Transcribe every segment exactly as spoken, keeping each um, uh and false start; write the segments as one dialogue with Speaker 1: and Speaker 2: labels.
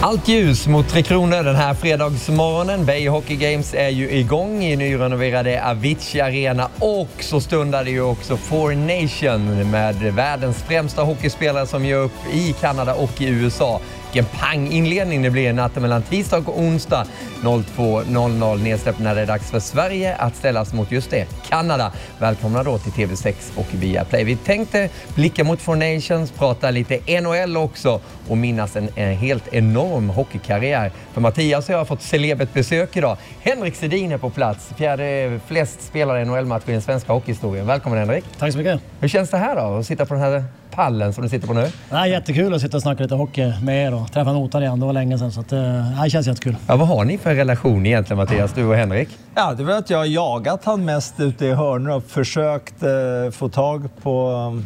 Speaker 1: Allt ljus mot Tre Kronor den här fredagsmorgonen. Beijer Hockey Games är ju igång i nyrenoverade Avicii Arena och så stundar det ju också Four Nation med världens främsta hockeyspelare som gör upp i Kanada och i U S A. Vilken pang-inledning det blir natten mellan tisdag och onsdag två noll noll nedsläpp när det är dags för Sverige att ställas mot just det, Kanada. Välkomna då till T V sex och Viaplay. Vi tänkte blicka mot Four Nations, prata lite N H L också och minnas en, en helt enorm hockeykarriär. För Mattias och jag har fått celebert besök idag. Henrik Sedin är på plats, fjärde flest spelare i N H L-matcher i den svenska hockeyhistorien. Välkommen Henrik.
Speaker 2: Tack så mycket.
Speaker 1: Hur känns det här då, att sitta på den här pallen som du sitter på nu?
Speaker 2: Det är jättekul att sitta och snacka lite hockey med er och träffa Notan igen. Det var länge sedan, så att, det känns jättekul.
Speaker 1: Ja, vad har ni för relation egentligen, Mattias, du och Henrik?
Speaker 3: Ja, det var att jag har jagat han mest ute i hörnor och försökt eh, få tag på,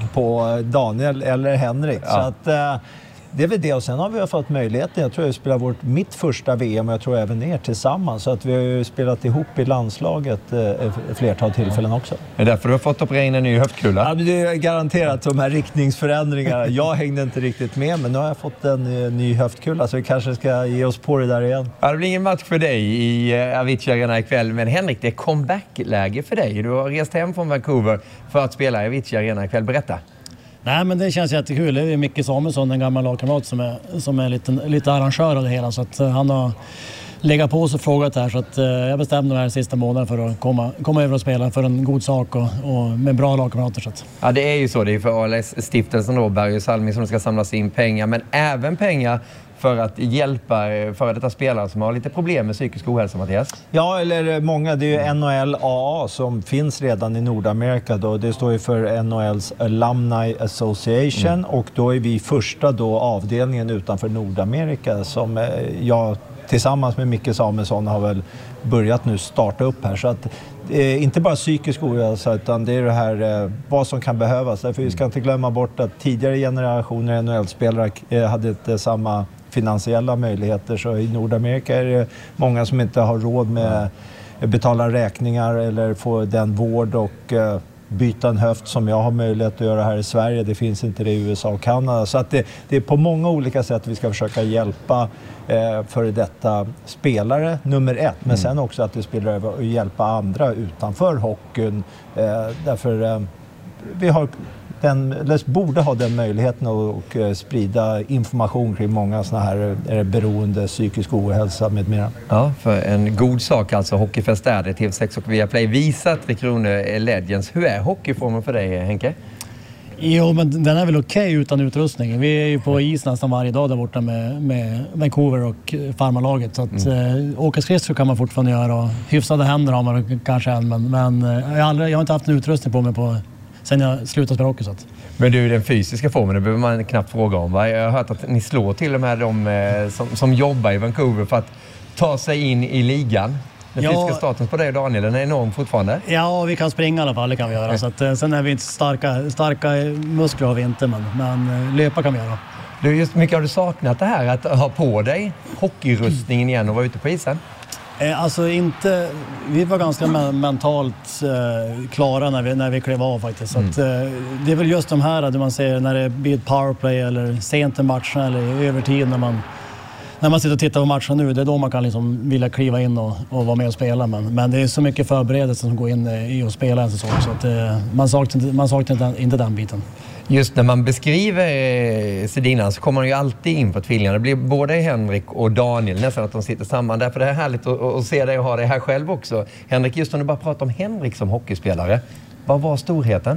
Speaker 3: på Daniel eller Henrik. Ja. Så att, eh, det är väl det. Och sen har vi fått möjligheten. Jag tror jag spelar vårt mitt första V M och jag tror även er tillsammans. Så att vi har ju spelat ihop i landslaget eh, flertal tillfällen också.
Speaker 1: Det är därför du har fått operera in en ny höftkula?
Speaker 3: Ja, det är garanterat de här riktningsförändringarna. Jag hängde inte riktigt med, men nu har jag fått en eh, ny höftkula. Så vi kanske ska ge oss på det där igen.
Speaker 1: Ja, det blir ingen match för dig i uh, Avicii Arena ikväll. Men Henrik, det är comeback-läge för dig. Du har rest hem från Vancouver för att spela i Avicii Arena ikväll. Berätta.
Speaker 2: Nej, men det känns jättekul. Det är Micke Samuelsson, en gammal lagkamrat som är, som är lite, lite arrangör av det hela. Så att uh, han har legat på oss och frågat här. Så att, uh, jag bestämde den här sista månaden för att komma, komma över och spela för en god sak och, och med bra lagkamrater. Så att.
Speaker 1: Ja, det är ju så. Det är för A L S-stiftelsen då, Berg och Salmi, som ska samlas in pengar. Men även pengar för att hjälpa före detta spelare som har lite problem med psykisk ohälsa, Mattias?
Speaker 3: Ja, eller många. Det är ju N H L A A som finns redan i Nordamerika då. Det står ju för N H L's Alumni Association mm. och då är vi första då avdelningen utanför Nordamerika som jag tillsammans med Micke Samuelsson har väl börjat nu starta upp här. Så att eh, inte bara psykisk ohälsa utan det är det här eh, vad som kan behövas. Därför vi ska inte glömma bort att tidigare generationer N H L-spelare eh, hade inte samma finansiella möjligheter, så i Nordamerika är det många som inte har råd med att betala räkningar eller få den vård och uh, byta en höft som jag har möjlighet att göra här i Sverige. Det finns inte det i U S A och Kanada. Så att det, det är på många olika sätt vi ska försöka hjälpa eh, för detta spelare nummer ett. Men mm. sen också att det spelar över och hjälpa andra utanför hockeyn. Eh, därför eh, vi har Den, eller borde ha den möjligheten att och, och sprida information kring många såna här är beroende, psykisk ohälsa med mera.
Speaker 1: Ja, för en god sak alltså. Hockeyfest är det. T V sex och Viaplay visar Tre Kronor är Legends. Hur är hockeyformen för dig, Henke?
Speaker 2: Jo, men den är väl okej utan utrustning. Vi är ju på is nästan varje dag där borta med, med Vancouver och farmarlaget. Så att mm. äh, åka skridskor kan man fortfarande göra och hyfsade händer har man kanske än. Men, men jag, har aldrig, jag har inte haft en utrustning på mig på sen jag slutade spela hockey. Så att.
Speaker 1: Men du, den fysiska formen, det behöver man knappt fråga om, va? Jag har hört att ni slår till och med de eh, som, som jobbar i Vancouver för att ta sig in i ligan. Den ja, fysiska status på dig och Daniel, den är enorm fortfarande.
Speaker 2: Ja, vi kan springa i alla fall, det kan vi göra. Så att, eh, sen är vi inte starka, starka muskler har vi inte, men, men eh, löpa kan vi göra.
Speaker 1: Du, just mycket har du saknat det här att ha på dig hockeyrustningen igen och vara ute på isen?
Speaker 2: Alltså inte, vi var ganska mentalt eh, klara när vi, när vi klev av faktiskt. Mm. Så att, eh, det är väl just de här där man ser när det blir ett powerplay eller sent i matchen eller i övertid när man, när man sitter och tittar på matchen nu. Det är då man kan liksom vilja kliva in och, och vara med och spela. Men, men det är så mycket förberedelse som går in i att spela en säsong så att eh, man saknar man saknar inte, inte den biten.
Speaker 1: Just när man beskriver Sedina så kommer man ju alltid in på tvillingarna. Det blir både Henrik och Daniel nästan att de sitter samman. Därför det är härligt att, att se dig och ha det här själv också. Henrik, just om du bara pratar om Henrik som hockeyspelare. Vad var storheten?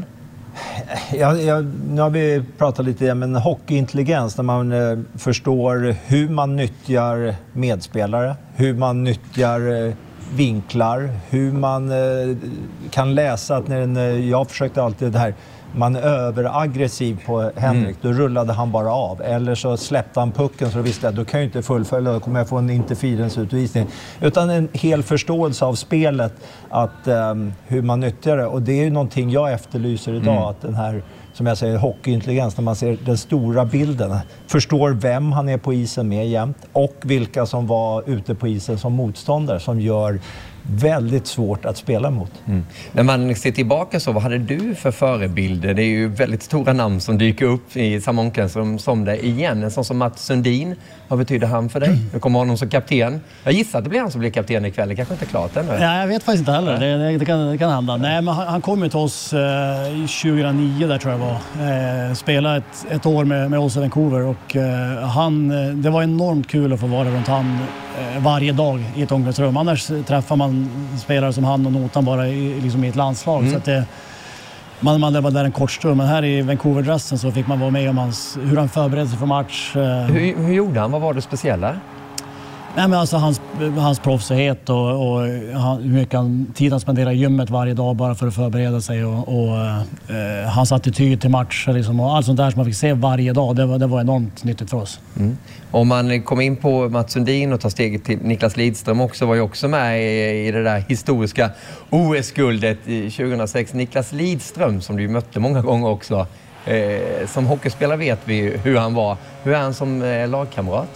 Speaker 3: Ja, ja, nu har vi pratat lite om en hockeyintelligens när man eh, förstår hur man nyttjar medspelare, hur man nyttjar eh, vinklar, hur man eh, kan läsa att när en, eh, jag försökte alltid det här. Man är överaggressiv på Henrik, mm. då rullade han bara av. Eller så släppte han pucken så visste jag, då kan jag inte fullfölja, då kommer jag få en interferensutvisning. Utan en hel förståelse av spelet, att, um, hur man nyttjar det. Och det är ju någonting jag efterlyser idag, mm. att den här, som jag säger, hockeyintelligens, när man ser den stora bilden, förstår vem han är på isen med jämt och vilka som var ute på isen som motståndare som gör väldigt svårt att spela mot.
Speaker 1: Mm. När man ser tillbaka så, vad hade du för förebilder? Det är ju väldigt stora namn som dyker upp i samma omklädningsrum som det igen. En sån som Mats Sundin, vad betyder han för dig? Du kommer honom som kapten. Jag gissar att det blir han som blir kapten ikväll. Det kanske inte är klart ännu.
Speaker 2: Ja, jag vet faktiskt inte heller. Det, det, det, kan, det kan hända. Nej, men han, han kom ju till oss eh, tjugohundranio där tror jag var. Eh, spelade ett, ett år med, med oss i Vancouver och eh, han, det var enormt kul att få vara runt han eh, varje dag i ett omklädningsrum. Annars träffar man spelare som han och Notan bara i, liksom i ett landslag. Mm. Så att det, man, man var där en kort stund, men här i Vancouver-dressen så fick man vara med om hans, hur han förberedde sig för match.
Speaker 1: Hur, hur gjorde han? Vad var det speciella?
Speaker 2: Nej, men alltså hans, hans proffsighet och, och han, hur mycket han, tid han spenderade i gymmet varje dag bara för att förbereda sig och, och eh, hans attityd till matcher liksom, och allt sånt där som man fick se varje dag, det var, det var enormt nyttigt för oss.
Speaker 1: Mm. Om man kommer in på Mats Sundin och tar steget till Niklas Lidström också, var ju också med i, i det där historiska O S-guldet tjugohundrasex. Niklas Lidström, som du mötte många gånger också, eh, som hockeyspelare vet vi hur han var. Hur är han som eh, lagkamrat?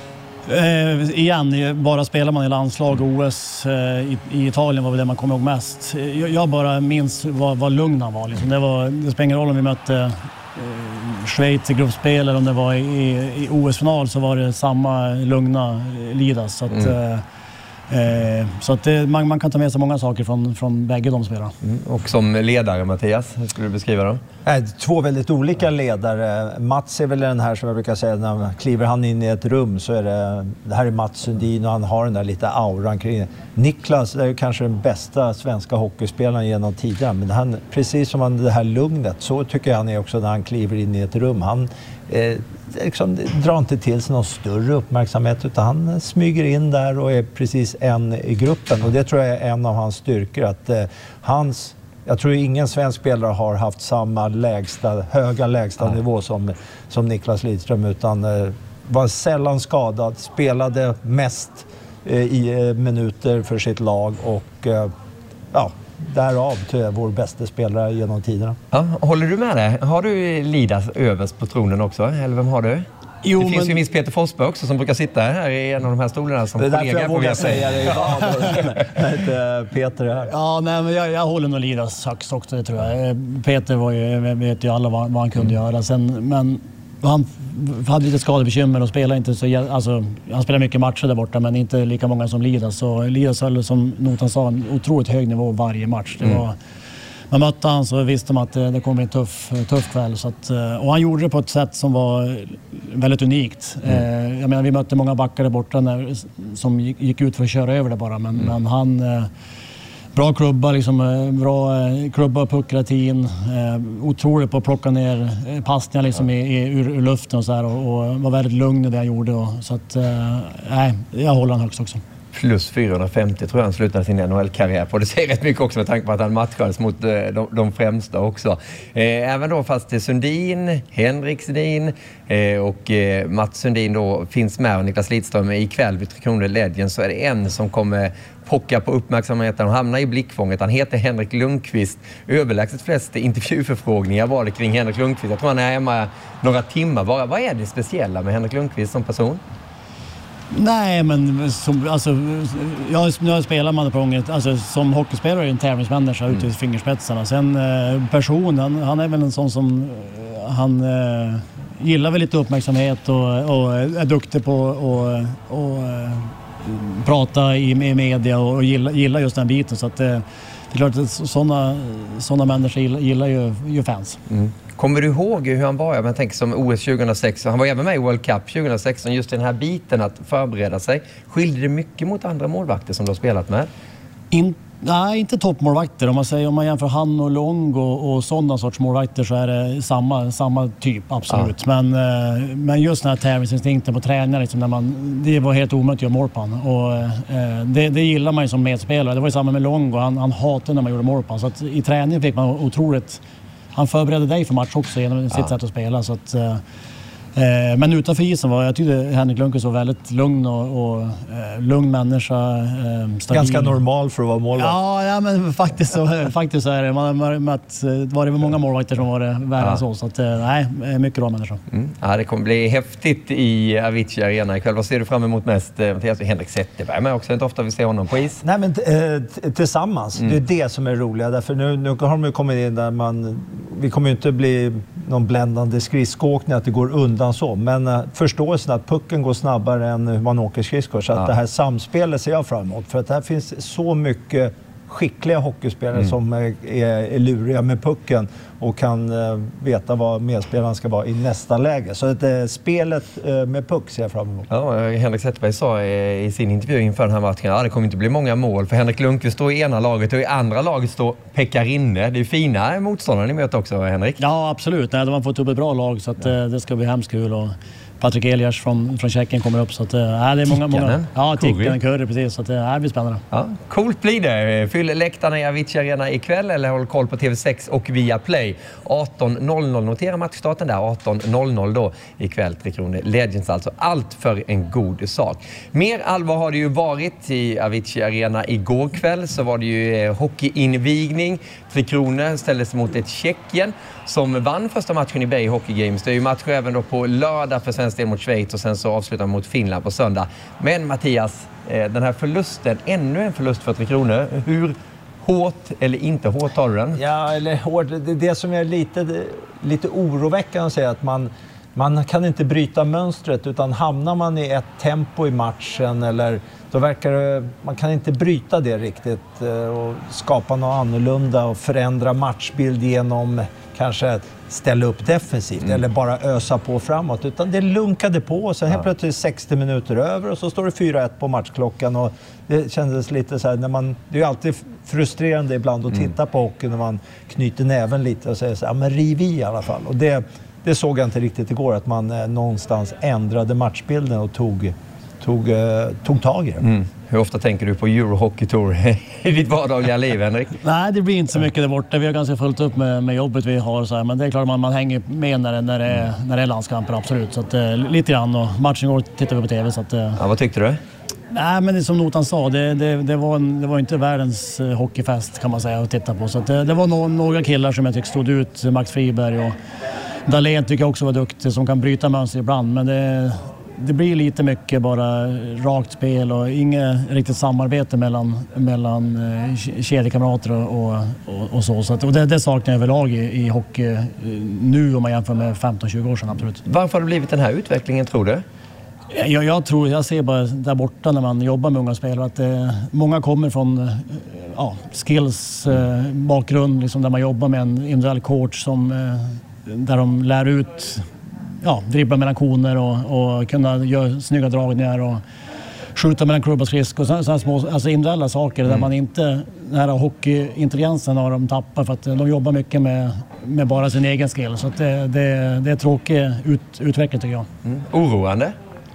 Speaker 2: Eh, igen, bara spelar man i landslag och O S eh, i, i Italien var väl det man kommer ihåg mest. Jag, jag bara minns vad, vad lugn han var, liksom. det var. Det spelar ingen roll om vi mötte eh, Schweiz i gruppspel eller om det var i, i O S-final, så var det samma lugna Lidas. Så att, mm. eh, Eh, så att det, man, man kan ta med sig många saker från, från bägge de spelarna.
Speaker 1: Mm. Och som ledare, Mattias, hur skulle du beskriva dem?
Speaker 3: Äh, två väldigt olika ledare. Mats är väl den här som jag brukar säga, när man kliver han in i ett rum så är det, det här är Mats Sundin och han har den där lite auran kring det. Niklas är kanske den bästa svenska hockeyspelaren genom tiden, men han, precis som han, det här lugnet, så tycker jag han är också när han kliver in i ett rum. Han eh, liksom, drar inte till sig någon större uppmärksamhet, utan han smyger in där och är precis en i gruppen, och det tror jag är en av hans styrkor, att eh, hans, jag tror ingen svensk spelare har haft samma lägsta, höga lägsta Nej. nivå som, som Niklas Lidström, utan eh, var sällan skadad, spelade mest eh, i eh, minuter för sitt lag och eh, ja, därav till vår bästa spelare genom tiderna.
Speaker 1: Ja, håller du med det? Har du Lidas överst på tronen också? Eller vem har du? Jo, det finns men... ju en viss Peter Forsberg också som brukar sitta här i en av de här stolarna som kollega. Det är därför
Speaker 3: jag vågar säga det idag. Peter här.
Speaker 2: Ja, nej, men jag, jag håller nog Lidas högst också, det tror jag. Peter var ju, vet ju alla vad, vad han kunde mm. göra. Sen, men han hade lite skadebekymmer och spelade inte så, alltså, han spelade mycket matcher där borta, men inte lika många som Lidas. Så Lidas höll, som Notan sa, en otroligt hög nivå varje match. Det var, mm. Man mötte han så visste man att det, det kommer bli en tuff, tuff kväll. Så att, och han gjorde det på ett sätt som var väldigt unikt. Mm. Jag menar, vi mötte många backar där borta när, som gick, gick ut för att köra över det bara. Men, mm. men han... Bra klubba, liksom, bra klubba och puckratin. Eh, otroligt på att plocka ner passningar liksom, i, i, ur, ur luften och så här, och, och var väldigt lugn i det han gjorde. Och, så att, eh, nej, jag håller han högst också.
Speaker 1: Plus fyrahundrafemtio tror jag han slutade sin N H L-karriär på. Det säger rätt mycket också med tanke på att han matchades mot de, de främsta också. Eh, även då fast det Sundin, Henrik Sundin eh, och eh, Mats Sundin då finns med och Niklas Lidström ikväll vid Tre Kronor Legends, så är det en som kommer pocka på uppmärksamheten och hamna i blickfånget. Han heter Henrik Lundqvist. Överlägset flest intervjuförfrågningar var det kring Henrik Lundqvist. Jag tror han är hemma några timmar bara. Vad är det speciella med Henrik Lundqvist som person?
Speaker 2: Nej, men som, alltså, jag, nu har spelat man på gången, alltså, som hockeyspelare är en tävlingsmänniska mm. ute i fingerspetsarna. Sen eh, personen, han är väl en sån som eh, han eh, gillar väl lite uppmärksamhet och, och är duktig på att och, och, eh, prata i, i media och, och gillar, gillar just den biten. Så att, eh, det är klart att sådana såna människor gillar, gillar ju, ju fans. Mm.
Speaker 1: Kommer du ihåg hur han var? Jag tänker som O S tjugohundrasex. Han var även med i World Cup tjugohundrasexton. Just den här biten att förbereda sig. Skiljer det mycket mot andra målvakter som du har spelat med?
Speaker 2: In, nej, inte toppmålvakter. Om man, säger, om man jämför han och Lång och, och sådana sorts målvakter så är det samma, samma typ, absolut. Ja. Men, men just den här tävlingsinstinkten på träningar, liksom, när man, det var helt omöjligt att göra mål på han. Och, eh, det, det gillar man ju som medspelare. Det var ju samma med Lång och han, han hatade när man gjorde mål på han. Så att i träningen fick man otroligt... Han förberedde dig för match också genom sitt ja. sätt att spela. Så att, Eh, men utanför isen var jag tyckte Henrik Lundqvist var väldigt lugn och, och eh, lugn människa. Eh, stabil.
Speaker 3: Ganska normal för att vara målvakt.
Speaker 2: Ja, ja men faktiskt så, faktiskt så är det. Man har mött, var det många målvakter som var det värre än så. Så att, nej, mycket bra människa.
Speaker 1: Mm. Ja, det kommer bli häftigt i Avicii Arena ikväll. Vad ser du fram emot mest? Mattias, Henrik Zetterberg, men också inte ofta vi ser honom på is.
Speaker 3: Nej, men eh, tillsammans. Mm. Det är det som är roliga. Därför nu, nu har de ju kommit in där man... Vi kommer ju inte bli någon bländande skridskoåkning att det går undan så. Men uh, förståelsen att pucken går snabbare än hur man åker skridskor. Så att ja. Det här samspelet ser jag fram emot. För att här finns så mycket skickliga hockeyspelare mm. som är, är, är luriga med pucken och kan uh, veta vad medspelaren ska vara i nästa läge. Så att uh, spelet uh, med puck ser jag fram emot.
Speaker 1: Ja, Henrik Zetterberg sa i, i sin intervju inför den här matchen att ja, det kommer inte bli många mål. För Henrik Lundqvist står i ena laget och i andra laget står Pekka Rinne. Det är fina motståndare ni möter också, Henrik.
Speaker 2: Ja, absolut. Nej, de har fått upp ett bra lag så att, ja. uh, det ska bli hemskt kul. Och Patrik Elias från, från Tjeckien kommer upp så att äh, det är många många ja Tikkanen Curry precis så att det äh, blir spännande.
Speaker 1: Ja, coolt blir det. Fyll läktarna i Avicii Arena ikväll eller håll koll på T V sex och via Play. arton noll noll notera matchstarten där arton noll noll då ikväll. Tre Kronor Legends alltså. Allt för en god sak. Mer allvar har det ju varit i Avicii Arena igår kväll så var det ju eh, hockeyinvigning. Tre Kronor ställdes mot ett Tjeckien som vann första matchen i Bay Hockey Games. Det är ju match även då på lördag för svensk del mot Schweiz och sen så avslutar man mot Finland på söndag. Men Mattias, den här förlusten, ännu en förlust för Tre Kronor. Hur hårt eller inte hårt tar du den?
Speaker 3: Ja, eller hårt. Det, det som är lite, lite oroväckande att säga att man, man kan inte bryta mönstret utan hamnar man i ett tempo i matchen eller då verkar det, man kan inte bryta det riktigt och skapa något annorlunda och förändra matchbild genom kanske ställa upp defensivt mm. eller bara ösa på framåt utan det lunkade på och sen ja. helt plötsligt sextio minuter över och så står det fyra ett på matchklockan och det kändes lite så här när man, det är ju alltid frustrerande ibland att titta mm. på hockey när man knyter näven lite och säger så här, men riv i i alla fall och det, det såg jag inte riktigt igår att man eh, någonstans ändrade matchbilden och tog Tog, eh, tog tag i det. Mm.
Speaker 1: Hur ofta tänker du på Eurohockey Tour i ditt vardagliga liv, Henrik?
Speaker 2: Nej, det blir inte så mycket där borta. Vi har ganska fullt upp med, med jobbet vi har. Så här. Men det är klart att man, man hänger med när det, när det, är, när det är landskamper, absolut. Så att, eh, lite grann. Och matchen går tittar vi på tv. Så att, eh,
Speaker 1: ja, vad tyckte du?
Speaker 2: Nej, men det, som Notan sa, det, det, det, var en, det var inte världens eh, hockeyfest kan man säga att titta på. Så att, eh, det var no, några killar som jag tyckte stod ut. Max Friberg och Dahlén tycker jag också var duktig som kan bryta mönster ibland. Men det Det blir lite mycket bara rakt spel och inget riktigt samarbete mellan, mellan eh, kedjekamrater och, och, och så. så att, och det, det saknar jag överlag i, i hockey nu om man jämför med femton tjugo år sedan, absolut.
Speaker 1: Varför har det blivit den här utvecklingen, tror du?
Speaker 2: Jag, jag tror, jag ser bara där borta när man jobbar med unga spelare att eh, många kommer från ja, skills eh, bakgrund liksom, där man jobbar med en individuell coach som, eh, där de lär ut ja, dribbla mellan koner och, och kunna göra snygga dragningar och skjuta mellan klubb och skridskor och sådana små alltså individuella saker mm. där man inte, den här hockeyintelligensen har de tappat för att de jobbar mycket med, med bara sin egen skill så att det, det, det är tråkig ut, utveckling tycker jag.
Speaker 1: Mm. Oroande?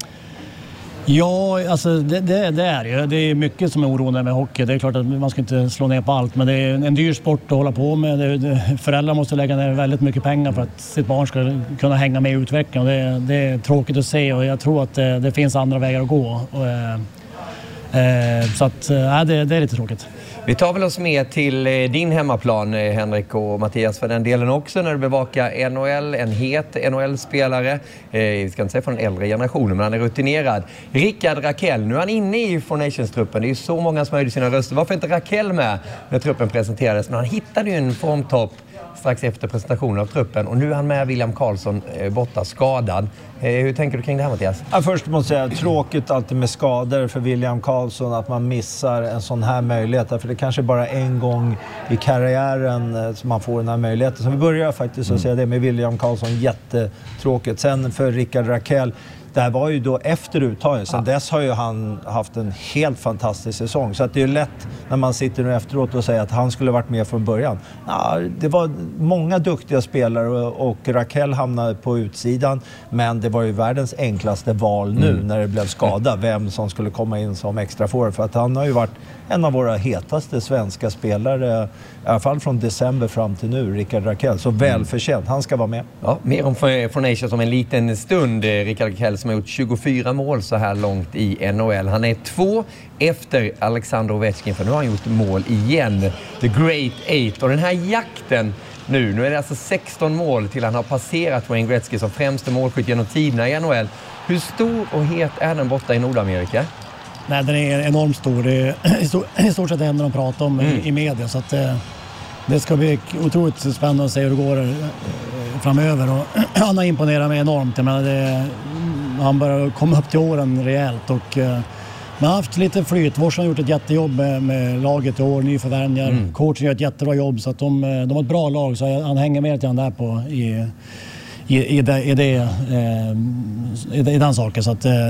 Speaker 2: Ja, alltså det, det, det är ju. Det är mycket som är oroande med hockey. Det är klart att man ska inte slå ner på allt, men det är en dyr sport att hålla på med. Det, det, föräldrar måste lägga ner väldigt mycket pengar för att sitt barn ska kunna hänga med i utvecklingen. Det, det är tråkigt att se och jag tror att det, det finns andra vägar att gå. Och, eh, eh, så att, eh, det, det är lite tråkigt.
Speaker 1: Vi tar väl oss med till din hemmaplan, Henrik och Mattias, för den delen också när du bevakar N H L, en het N H L-spelare. Eh, vi ska inte säga från den äldre generationen, men han är rutinerad. Rickard Rakell, nu är han inne i Four Nations-truppen. Det är ju så många som höjde sina röster. Varför inte Rakell med när truppen presenterades? Men han hittade ju en formtopp strax efter presentationen av truppen. Och nu är han med William Karlsson eh, borta, skadad. Eh, hur tänker du kring det här, Mattias?
Speaker 3: Ja, först måste jag säga, tråkigt alltid med skador för William Karlsson att man missar en sån här möjlighet. För det kanske bara en gång i karriären eh, som man får den här möjligheten. Så vi börjar faktiskt att säga det med William Karlsson, jättetråkigt. Sen för Rickard Rakell, det här var ju då efter uttagen. Sen ja. dess har ju han haft en helt fantastisk säsong. Så att det är lätt när man sitter nu efteråt och säger att han skulle varit med från början. Ja, det var många duktiga spelare och, och Rakell hamnade på utsidan. Men det var ju världens enklaste val nu mm. när det blev skada. Vem som skulle komma in som extra forward. För att han har ju varit en av våra hetaste svenska spelare i alla fall från december fram till nu, Rickard Rakell. Så välförtjänt, han ska vara med.
Speaker 1: Ja, mer om Fornations om en liten stund. Rickard Rakell som har gjort tjugofyra mål så här långt i N H L. Han är två efter Alexander Ovechkin, för nu har han gjort mål igen. The Great Eight. Och den här jakten nu, nu är det alltså sexton mål till han har passerat Wayne Gretzky som främste målskytt genom tiderna i N H L. Hur stor och het är den borta i Nordamerika?
Speaker 2: Nej, den är enormt stor. Det är i stort, i stort sett det enda de pratar om mm. i, i media. Så att, eh, det ska bli otroligt spännande att se hur det går eh, framöver. Och, han har imponerat mig enormt. Jag menar, det, han börjar komma upp till åren rejält. Och, eh, man har haft lite flyt. Vorsen har gjort ett jättejobb med, med laget i år, nyförvärvningar. Mm. Coachen gör ett jättebra jobb. Så att de, de har ett bra lag. Så han hänger med till han där på i... I, i, det, i, det, eh, i, det, i den saken. Så att, eh,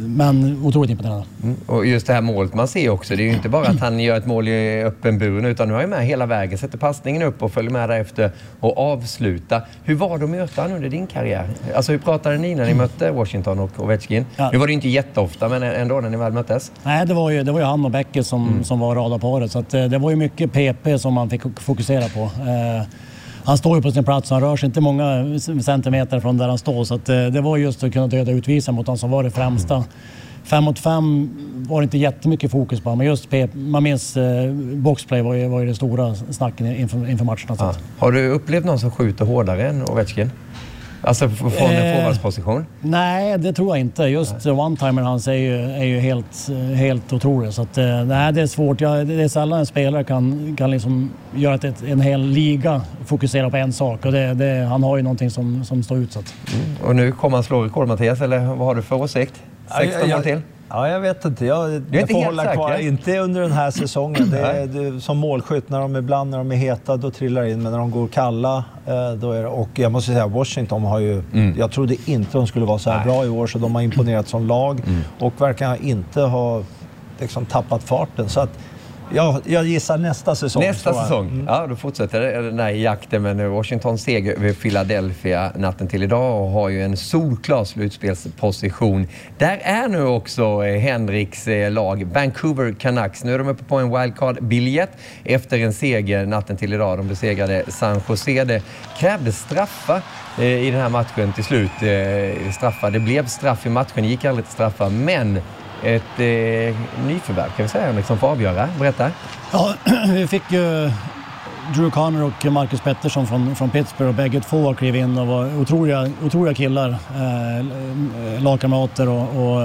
Speaker 2: men otroligt imponerande.
Speaker 1: Mm. Och just det här målet man ser också, det är ju inte bara att han gör ett mål i öppen buren, utan nu är han med hela vägen, sätter passningen upp och följer med därefter och avsluta. Hur var det att möta han under din karriär? Alltså hur pratade ni när ni mötte Washington och Ovechkin? Ja. Nu var det inte jätteofta, men ändå när ni väl möttes.
Speaker 2: Nej, det var ju, det var ju han och Becker som, mm. som var radarparet. Så att, det var ju mycket P P som man fick fokusera på. Eh, Han står ju på sin plats, han rör sig inte många centimeter från där han står. Så att det var just att kunna döda utvisa mot han som var det främsta. Mm. Fem mot fem var det inte jättemycket fokus på, men just P- man minns eh, boxplay var ju, var ju det stora snacken inför, inför matchen.
Speaker 1: Ja. Har du upplevt någon som skjuter hårdare än Ovechkin? Alltså från en eh, forwardsposition?
Speaker 2: Nej, det tror jag inte. Just one-timer hans är ju, är ju helt, helt otrolig. Så att, eh, nej, det är svårt. Jag, det är sällan en spelare kan, kan liksom göra att ett, en hel liga fokusera på en sak. Och det, det, han har ju någonting som, som står utsatt.
Speaker 1: Mm. Och nu kommer han slå rekord, Mattias, eller vad har du för åsikt? sexton mål till?
Speaker 3: Ja, jag vet inte. Jag, jag
Speaker 1: inte
Speaker 3: får hålla säker. Kvar. Inte under den här säsongen. Det är, det, som målskytt, när de ibland när de är heta, då trillar in. Men när de går kalla, då är det... Och jag måste säga, Washington har ju... Mm. Jag trodde inte de skulle vara så här Nej. bra i år, så de har imponerat som lag. Mm. Och verkar inte ha liksom, tappat farten. Så att... Ja, jag gissar nästa säsong.
Speaker 1: Nästa säsong. Mm. Ja, då fortsätter den här jakten med Washington seger över Philadelphia natten till idag och har ju en solklar slutspelsposition. Där är nu också Henriks lag, Vancouver Canucks. Nu är de uppe på en wildcard-biljett efter en seger natten till idag. De besegrade San Jose. Det krävde straffa i den här matchen till slut. Straffa. Det blev straff i matchen, gick aldrig till straffa, men ett eh, nyförvärv kan vi säga, liksom får avgöra. Berätta.
Speaker 2: Ja, vi fick ju Drew Connor och Marcus Pettersson från, från Pittsburgh, och bägge två klev in och var otroliga, otroliga killar, eh, lagkamrater och, och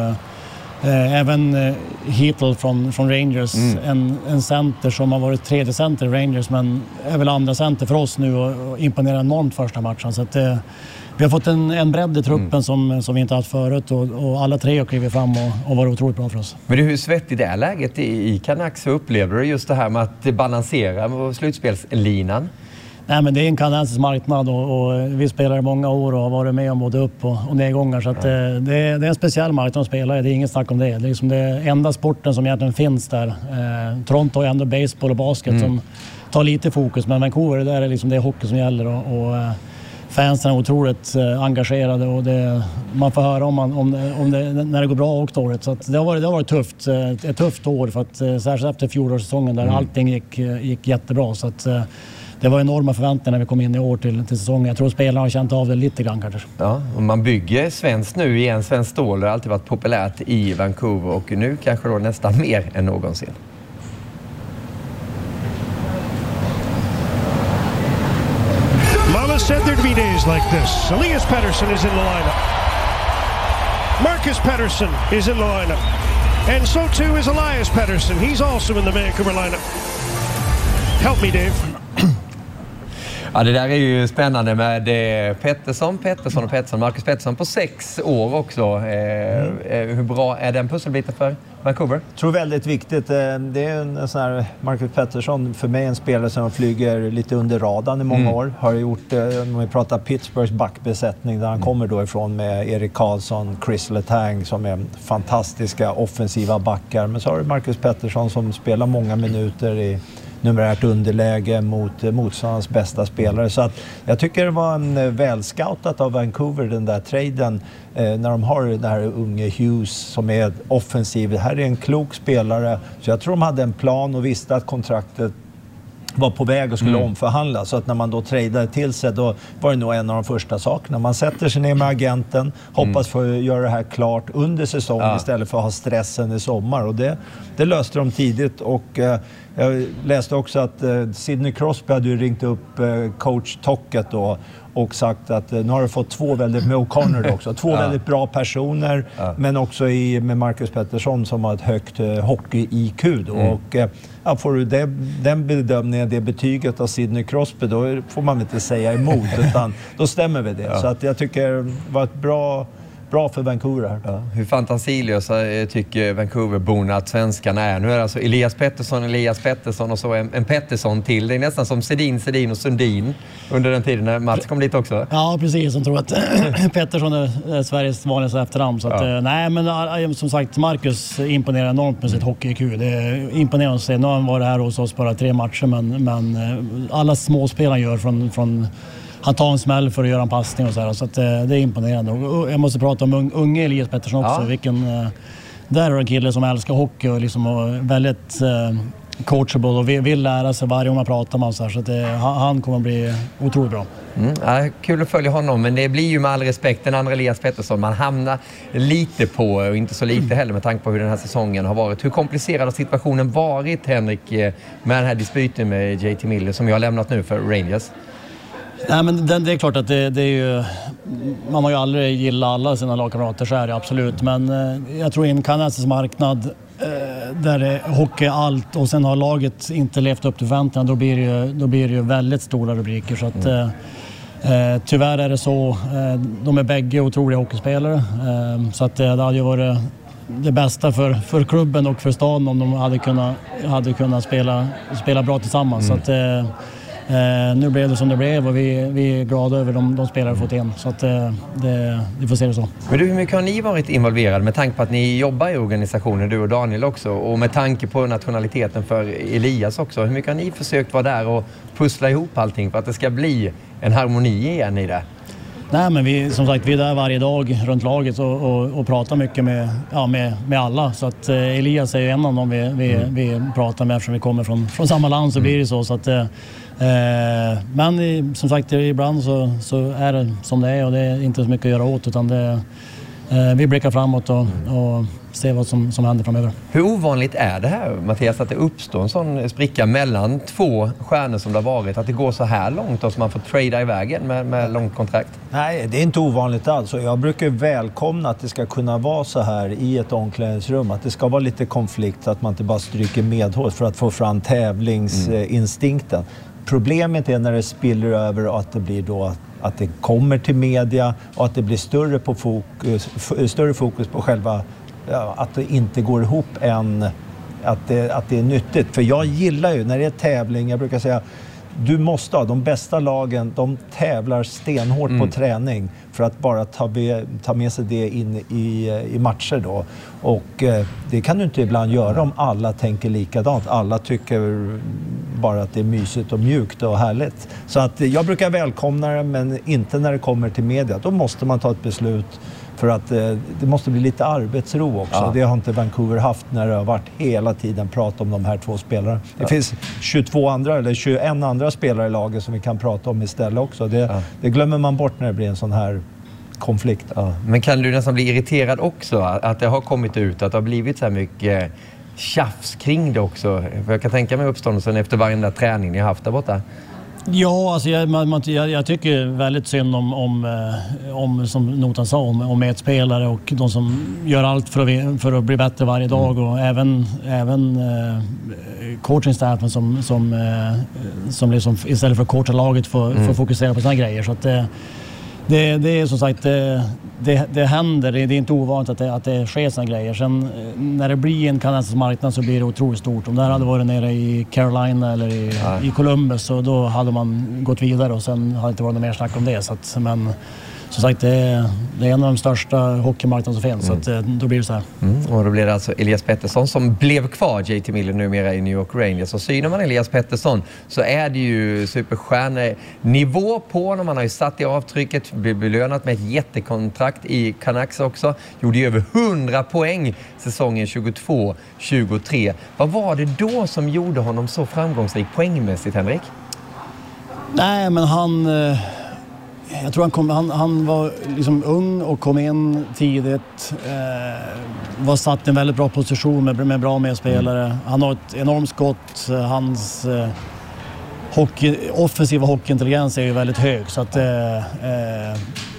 Speaker 2: eh, även eh, Heatle från, från Rangers, mm. en, en center som har varit tredje center i Rangers, men är väl andra center för oss nu och, och imponerar enormt första matchen. Så att, eh, vi har fått en, en bredd i truppen mm. som, som vi inte haft förut, och, och alla tre har klivit fram och, och varit otroligt bra för oss.
Speaker 1: Men det är hur svettigt det är läget i, i Canucks, och upplever du just det här med att balansera med slutspelslinan?
Speaker 2: Nej, men det är en kanadensisk marknad och, och vi spelar i många år och har varit med om både upp och, och nedgångar, så att, mm. det, är, det är en speciell marknad att spela i, det är inget snack om det. Det är liksom det enda sporten som egentligen finns där. Eh, Toronto har ändå baseball och basket mm. som tar lite fokus, men Vancouver, det där är liksom det är hockey som gäller, och, och fansen är otroligt eh, engagerade, och det, man får höra om, man, om, om det, när det går bra och dåligt. Så att det, har varit, det har varit tufft, ett, ett tufft år, för att, särskilt efter fjolårssäsongen där mm. allting gick, gick jättebra. Så att, det var enorma förväntningar när vi kom in i år till, till säsongen. Jag tror spelarna har känt av det lite grann kanske.
Speaker 1: Ja, och man bygger svenskt nu igen. Svenskt stål har alltid varit populärt i Vancouver, och nu kanske då nästan mer än någonsin.
Speaker 4: Mama said there'd be days like this. Elias Pettersson is in the lineup. Marcus Pettersson is in the lineup. And so too is Elias Pettersson. He's also in the Vancouver lineup. Help me, Dave.
Speaker 1: Ja, det där är ju spännande med Pettersson, Pettersson och Pettersson. Marcus Pettersson på sex år också. Eh, mm. Hur bra är den pusselbiten för Vancouver?
Speaker 3: Jag tror väldigt viktigt. Det är en sån här Marcus Pettersson, för mig en spelare som flyger lite under radarn i många mm. år. Har gjort, om vi pratar Pittsburghs backbesättning där han mm. kommer då ifrån med Erik Karlsson, Chris Letang som är fantastiska offensiva backar. Men så har du Marcus Pettersson som spelar många minuter i numerärt underläge mot motståndarens bästa spelare. Så att jag tycker det var en välscoutat av Vancouver, den där traden, eh, när de har den här unge Hughes som är offensiv. Det här är en klok spelare, så jag tror de hade en plan och visste att kontraktet var på väg och skulle
Speaker 1: Mm.
Speaker 3: omförhandla. Så att när man då tradade till sig, då var det nog en av de första sakerna. Man sätter sig ner med agenten, hoppas få göra det här klart under säsongen
Speaker 1: Ja.
Speaker 3: istället för att ha stressen i sommar. Och det, det löste de tidigt. Och eh, jag läste också att eh, Sidney Crosby hade ju ringt upp eh, coach Tocket då och sagt att eh, nu har du fått två väldigt, med O'Connor också, två
Speaker 1: Ja.
Speaker 3: väldigt bra personer,
Speaker 1: Ja.
Speaker 3: men också i, med Marcus Pettersson som har ett högt eh, hockey-I Q då.
Speaker 1: Mm.
Speaker 3: Och eh, ja, får du det, den bedömningen, det betyget av Sidney Crosby, då får man inte säga emot, utan då stämmer vi det.
Speaker 1: Ja.
Speaker 3: Så att jag tycker det var ett bra, bra för Vancouver här.
Speaker 1: Ja, hur fantasilösa eh, tycker Vancouverborna att svenskarna är? Nu är det alltså Elias Pettersson, Elias Pettersson och så en, en Pettersson till. Det är nästan som Sedin, Sedin och Sundin under den tiden när Mats kom dit också.
Speaker 2: Ja, precis. Jag tror att Pettersson är Sveriges vanligaste efternamn. Så att,
Speaker 1: Ja.
Speaker 2: eh, nej, men eh, som sagt, Marcus imponerar enormt med sitt hockey-I Q. Det är imponerande att se. Nu har han varit här hos oss bara tre matcher, men, men eh, alla småspel han gör från... från han tar en smäll för att göra en passning och så här, så att, eh, det är imponerande. Och jag måste prata om un, unge Elias Pettersson också.
Speaker 1: Ja.
Speaker 2: Vilken, eh, där är en kille som älskar hockey och liksom och väldigt eh, coachable och vill, vill lära sig varje gång man pratar med honom. Så, här, så att, eh, han, han kommer att bli otroligt bra.
Speaker 1: Mm, ja, kul att följa honom, men det blir ju med all respekt den andra Elias Pettersson man hamnar lite på, och inte så lite heller med tanke på hur den här säsongen har varit. Hur komplicerad har situationen varit, Henrik, med den här dispyten med J T Miller som jag har lämnat nu för Rangers?
Speaker 2: Nej, men det, det är klart att det, det är ju... Man har ju aldrig gillat alla sina lagkamrater, så är det absolut. Men eh, jag tror i en kanadensisk marknad eh, där det är hockey allt och sen har laget inte levt upp till förväntningarna, då blir det ju, då blir det ju väldigt stora rubriker. Så att, eh, eh, tyvärr är det så. Eh, de är bägge otroliga hockeyspelare. Eh, så att det hade ju varit det bästa för, för klubben och för staden om de hade kunnat, hade kunnat spela, spela bra tillsammans.
Speaker 1: Mm.
Speaker 2: Så att, eh, Eh, nu blev det som det blev och vi, vi är glada över de, de spelare vi fått in. Så att, eh, det, vi får se det så.
Speaker 1: Men du, hur mycket har ni varit involverade med tanke på att ni jobbar i organisationen, du och Daniel också, och med tanke på nationaliteten för Elias också? Hur mycket har ni försökt vara där och pussla ihop allting för att det ska bli en harmoni igen i det?
Speaker 2: Nej, men vi, som sagt, vi är där varje dag runt laget och, och, och pratar mycket med, ja, med, med alla. Så att eh, Elias är ju en av dem vi, vi, mm. vi pratar med eftersom vi kommer från, från samma land, så mm. blir det så. så att, eh, men i, som sagt, ibland så, så är det som det är och det är inte så mycket att göra åt, utan det, eh, vi blickar framåt och, och ser vad som, som händer framöver.
Speaker 1: Hur ovanligt är det här, Mattias, att det uppstår en sån spricka mellan två stjärnor som det har varit? Att det går så här långt och så man får trada iväg med, med långt kontrakt?
Speaker 3: Nej, det är inte ovanligt alls. Jag brukar välkomna att det ska kunna vara så här i ett omklädningsrum. Att det ska vara lite konflikt, så att man inte bara stryker medhårs för att få fram tävlingsinstinkten. Mm. Problemet är när det spiller över och att det blir då att, att det kommer till media och att det blir större, på fokus, f- större fokus på själva, ja, att det inte går ihop än att det, att det är nyttigt. För jag gillar ju när det är tävling, jag brukar säga, du måste ha de bästa lagen, de tävlar stenhårt mm. på träning för att bara ta, be, ta med sig det in i, i matcher då. Och eh, det kan du inte ibland göra om alla tänker likadant. Alla tycker bara att det är mysigt och mjukt och härligt. Så att jag brukar välkomna det, men inte när det kommer till media. Då måste man ta ett beslut. För att eh, det måste bli lite arbetsro också. Ja. Det har inte Vancouver haft när det har varit hela tiden prat om de här två spelarna. Det ja. finns tjugotvå andra eller tjugoett andra spelare i laget som vi kan prata om istället också. Det, ja. det glömmer man bort när det blir en sån här konflikt.
Speaker 1: Ja. Men kan du nästan bli irriterad också att det har kommit ut, att det har blivit så här mycket tjafs kring det också? För jag kan tänka mig uppståndelsen efter varje träning ni har haft där borta.
Speaker 2: Ja, alltså jag, man, jag, jag tycker väldigt synd om, om, om som Notan sa, om, om medspelare och de som gör allt för att, för att bli bättre varje dag. Och även, även eh, coachingstaffen som, som, eh, som liksom, istället för att coacha laget får, mm. får fokusera på sina grejer. Så att, eh, det, det är som sagt, det, det, det händer, det är inte ovanligt att det, att det sker såna grejer. Sen när det blir en kanadensisk marknad så blir det otroligt stort. Om det här hade varit nere i Carolina eller i, ja. i Columbus, så då hade man gått vidare och sen hade det inte varit något mer snack om det. Så att, men som sagt, det är, det är en av de största hockeymarknaderna som finns. Mm. Så att, då blir det så här.
Speaker 1: Mm. Och då blir det alltså Elias Pettersson som blev kvar, J T Miller numera i New York Rangers. Så synar man Elias Pettersson så är det ju superstjärnenivå på när man har ju satt i avtrycket, blivit belönat med ett jättekontrakt i Canucks också. Gjorde ju över hundra poäng säsongen tjugotvå tjugotre. Vad var det då som gjorde honom så framgångsrik poängmässigt, Henrik?
Speaker 2: Nej, men han... Jag tror han, kom, han, han var liksom ung och kom in tidigt. Eh, var satt i en väldigt bra position med, med bra medspelare. Mm. Han har ett enormt skott. Hans eh, hockey, offensiva hockeyintelligens är ju väldigt hög. Så att, eh, eh,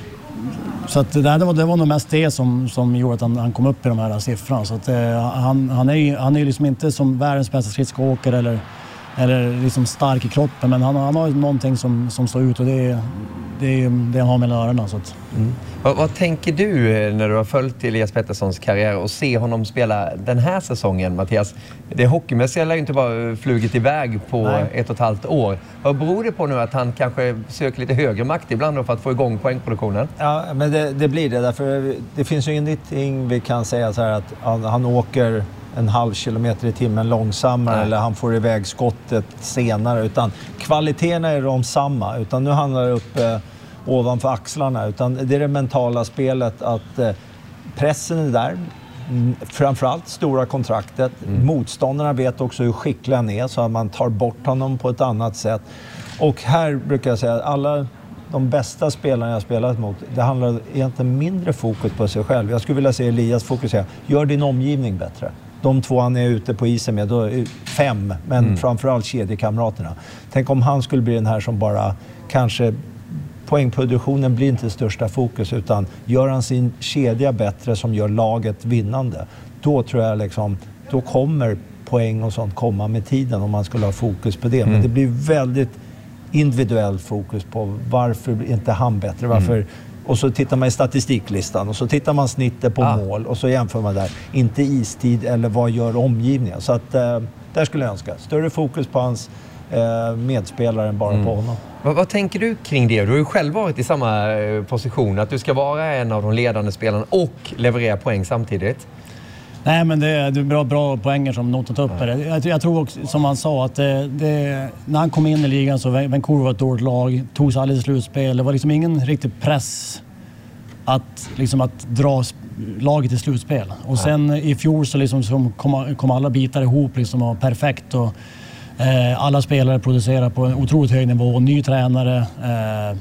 Speaker 2: så att det, det, var, det var nog mest det som, som gjorde att han, han kom upp i de här siffrorna. Så att, eh, han, han är ju han är liksom inte som världens bästa skridskoåkare eller eller liksom stark i kroppen, men han, han har någonting som, som står ut och det är det, är, det han har mellan öronen. Så att.
Speaker 1: Mm. Vad, vad tänker du när du har följt Elias Petterssons karriär och se honom spela den här säsongen, Mattias? Det hockeymässiga har ju inte bara flugit iväg på Nej. ett och ett halvt år. Vad beror det på nu att han kanske söker lite högre makt ibland för att få igång poängproduktionen?
Speaker 3: Ja, men det, det blir det. Därför det finns ju ingenting vi kan säga så här att han, han åker en halv kilometer i timmen långsammare Nej. eller han får iväg skottet senare, utan kvaliteterna är de samma, utan nu handlar det upp eh, ovanför axlarna, utan det är det mentala spelet att eh, pressen är där, mm, framförallt stora kontraktet, mm. motståndarna vet också hur skicklig han är så att man tar bort honom på ett annat sätt, och här brukar jag säga att alla de bästa spelarna jag spelat mot, det handlar egentligen mindre fokus på sig själv. Jag skulle vilja se Elias fokusera, gör din omgivning bättre. De två han är ute på isen med, då är fem, men mm. framförallt kedjekamraterna. Tänk om han skulle bli den här som bara, kanske poängproduktionen blir inte största fokus, utan gör han sin kedja bättre som gör laget vinnande. Då tror jag liksom, då kommer poäng och sånt komma med tiden om man skulle ha fokus på det. Mm. Men det blir väldigt individuellt fokus på varför inte han bättre, varför mm. och så tittar man i statistiklistan och så tittar man snittet på ah. mål och så jämför man där. Inte istid eller vad gör omgivningen. Så att eh, där skulle jag önska. Större fokus på hans eh, medspelare än bara mm. på honom.
Speaker 1: Vad, vad tänker du kring det? Du har ju själv varit i samma eh, position. Att du ska vara en av de ledande spelarna och leverera poäng samtidigt.
Speaker 2: Nej, men det är, det är bra, bra poänger som notat upp. Ja. Jag, jag tror också, som han sa, att det, det, när han kom in i ligan så Vancouver var ett dåligt lag, tog sig aldrig till slutspel. Det var liksom ingen riktig press att, liksom, att dra laget till slutspel. Och sen ja. i fjol så liksom, så kom, kom alla bitar ihop liksom, och perfekt. Och, eh, alla spelare producerar på en otroligt hög nivå. Ny tränare, eh,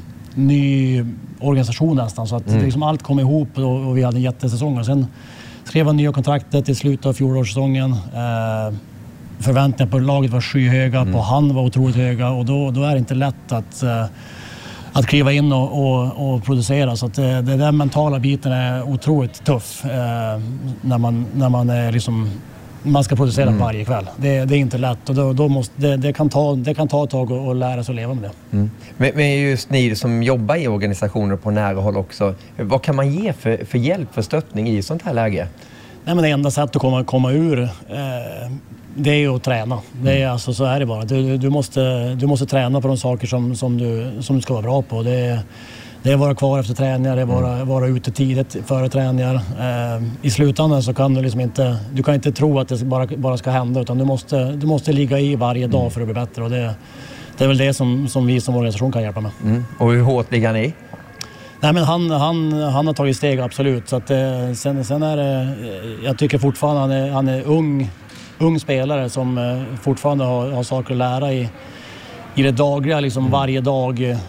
Speaker 2: ny organisation nästan. Så att mm. liksom, allt kom ihop och, och vi hade en jättesäsong. Och sen skrev han nya kontraktet i slutet av fjolårssäsongen. Eh, förväntningarna på laget var skyhöga, mm. på han var otroligt höga, och då, då är det inte lätt att, eh, att kliva in och, och, och producera. Så att det, det där mentala biten är otroligt tuff eh, när man, när man är liksom, man ska producera mm. varje kväll. Det, det är inte lätt, och då, då måste, det, det, kan ta, det kan ta ett tag och, och lära sig att leva med det.
Speaker 1: Mm. Men, men just ni som jobbar i organisationer på nära håll också, vad kan man ge för, för hjälp, för stöttning i sånt här läge?
Speaker 2: Nej, men det enda sättet att komma, komma ur eh, det är ju att träna. Det är, alltså, så är det bara. Du, du, måste, du måste träna på de saker som, som, du, som du ska vara bra på. Det är, det är att vara kvar efter träningar, det är att vara, vara ute tidigt före träningar. Eh, I slutändan så kan du liksom inte, du kan inte tro att det bara, bara ska hända, utan du måste, du måste ligga i varje dag för att bli bättre. Och det, det är väl det som, som vi som organisation kan hjälpa med.
Speaker 1: Mm. Och hur hårt ligger ni?
Speaker 2: Nej, men han, han, han har tagit steg, absolut. Så att, eh, sen, sen är det, jag tycker fortfarande han är, han är ung, ung spelare som eh, fortfarande har, har saker att lära i, i det dagliga, liksom mm. varje dag. Eh,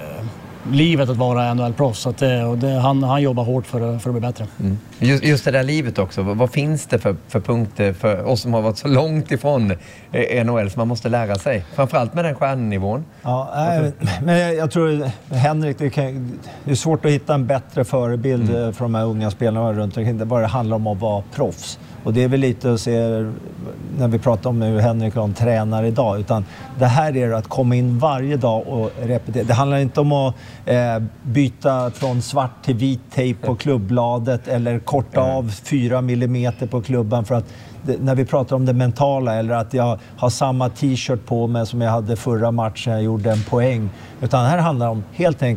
Speaker 2: livet att vara N H L-proffs. Så att det, och det, han, han jobbar hårt för, för att bli bättre. Mm.
Speaker 1: Just, just det där livet också. Vad, vad finns det för, för punkter för oss som har varit så långt ifrån N H L som man måste lära sig? Framförallt med den stjärnnivån.
Speaker 3: Ja, nej, men jag, jag tror, Henrik, det, kan, det är svårt att hitta en bättre förebild mm. för de här unga spelarna runt omkring. Det bara handlar om att vara proffs. Och det är väl lite att se när vi pratar om hur Henrik och de tränar idag. Utan det här är att komma in varje dag och repetera. Det handlar inte om att eh, byta från svart till vit tejp på klubbladet eller korta mm. av fyra millimeter på klubban för att det, när vi pratar om det mentala, eller att jag har samma t-shirt på mig som jag hade förra matchen, jag gjorde en poäng. Utan här handlar det om helt enkelt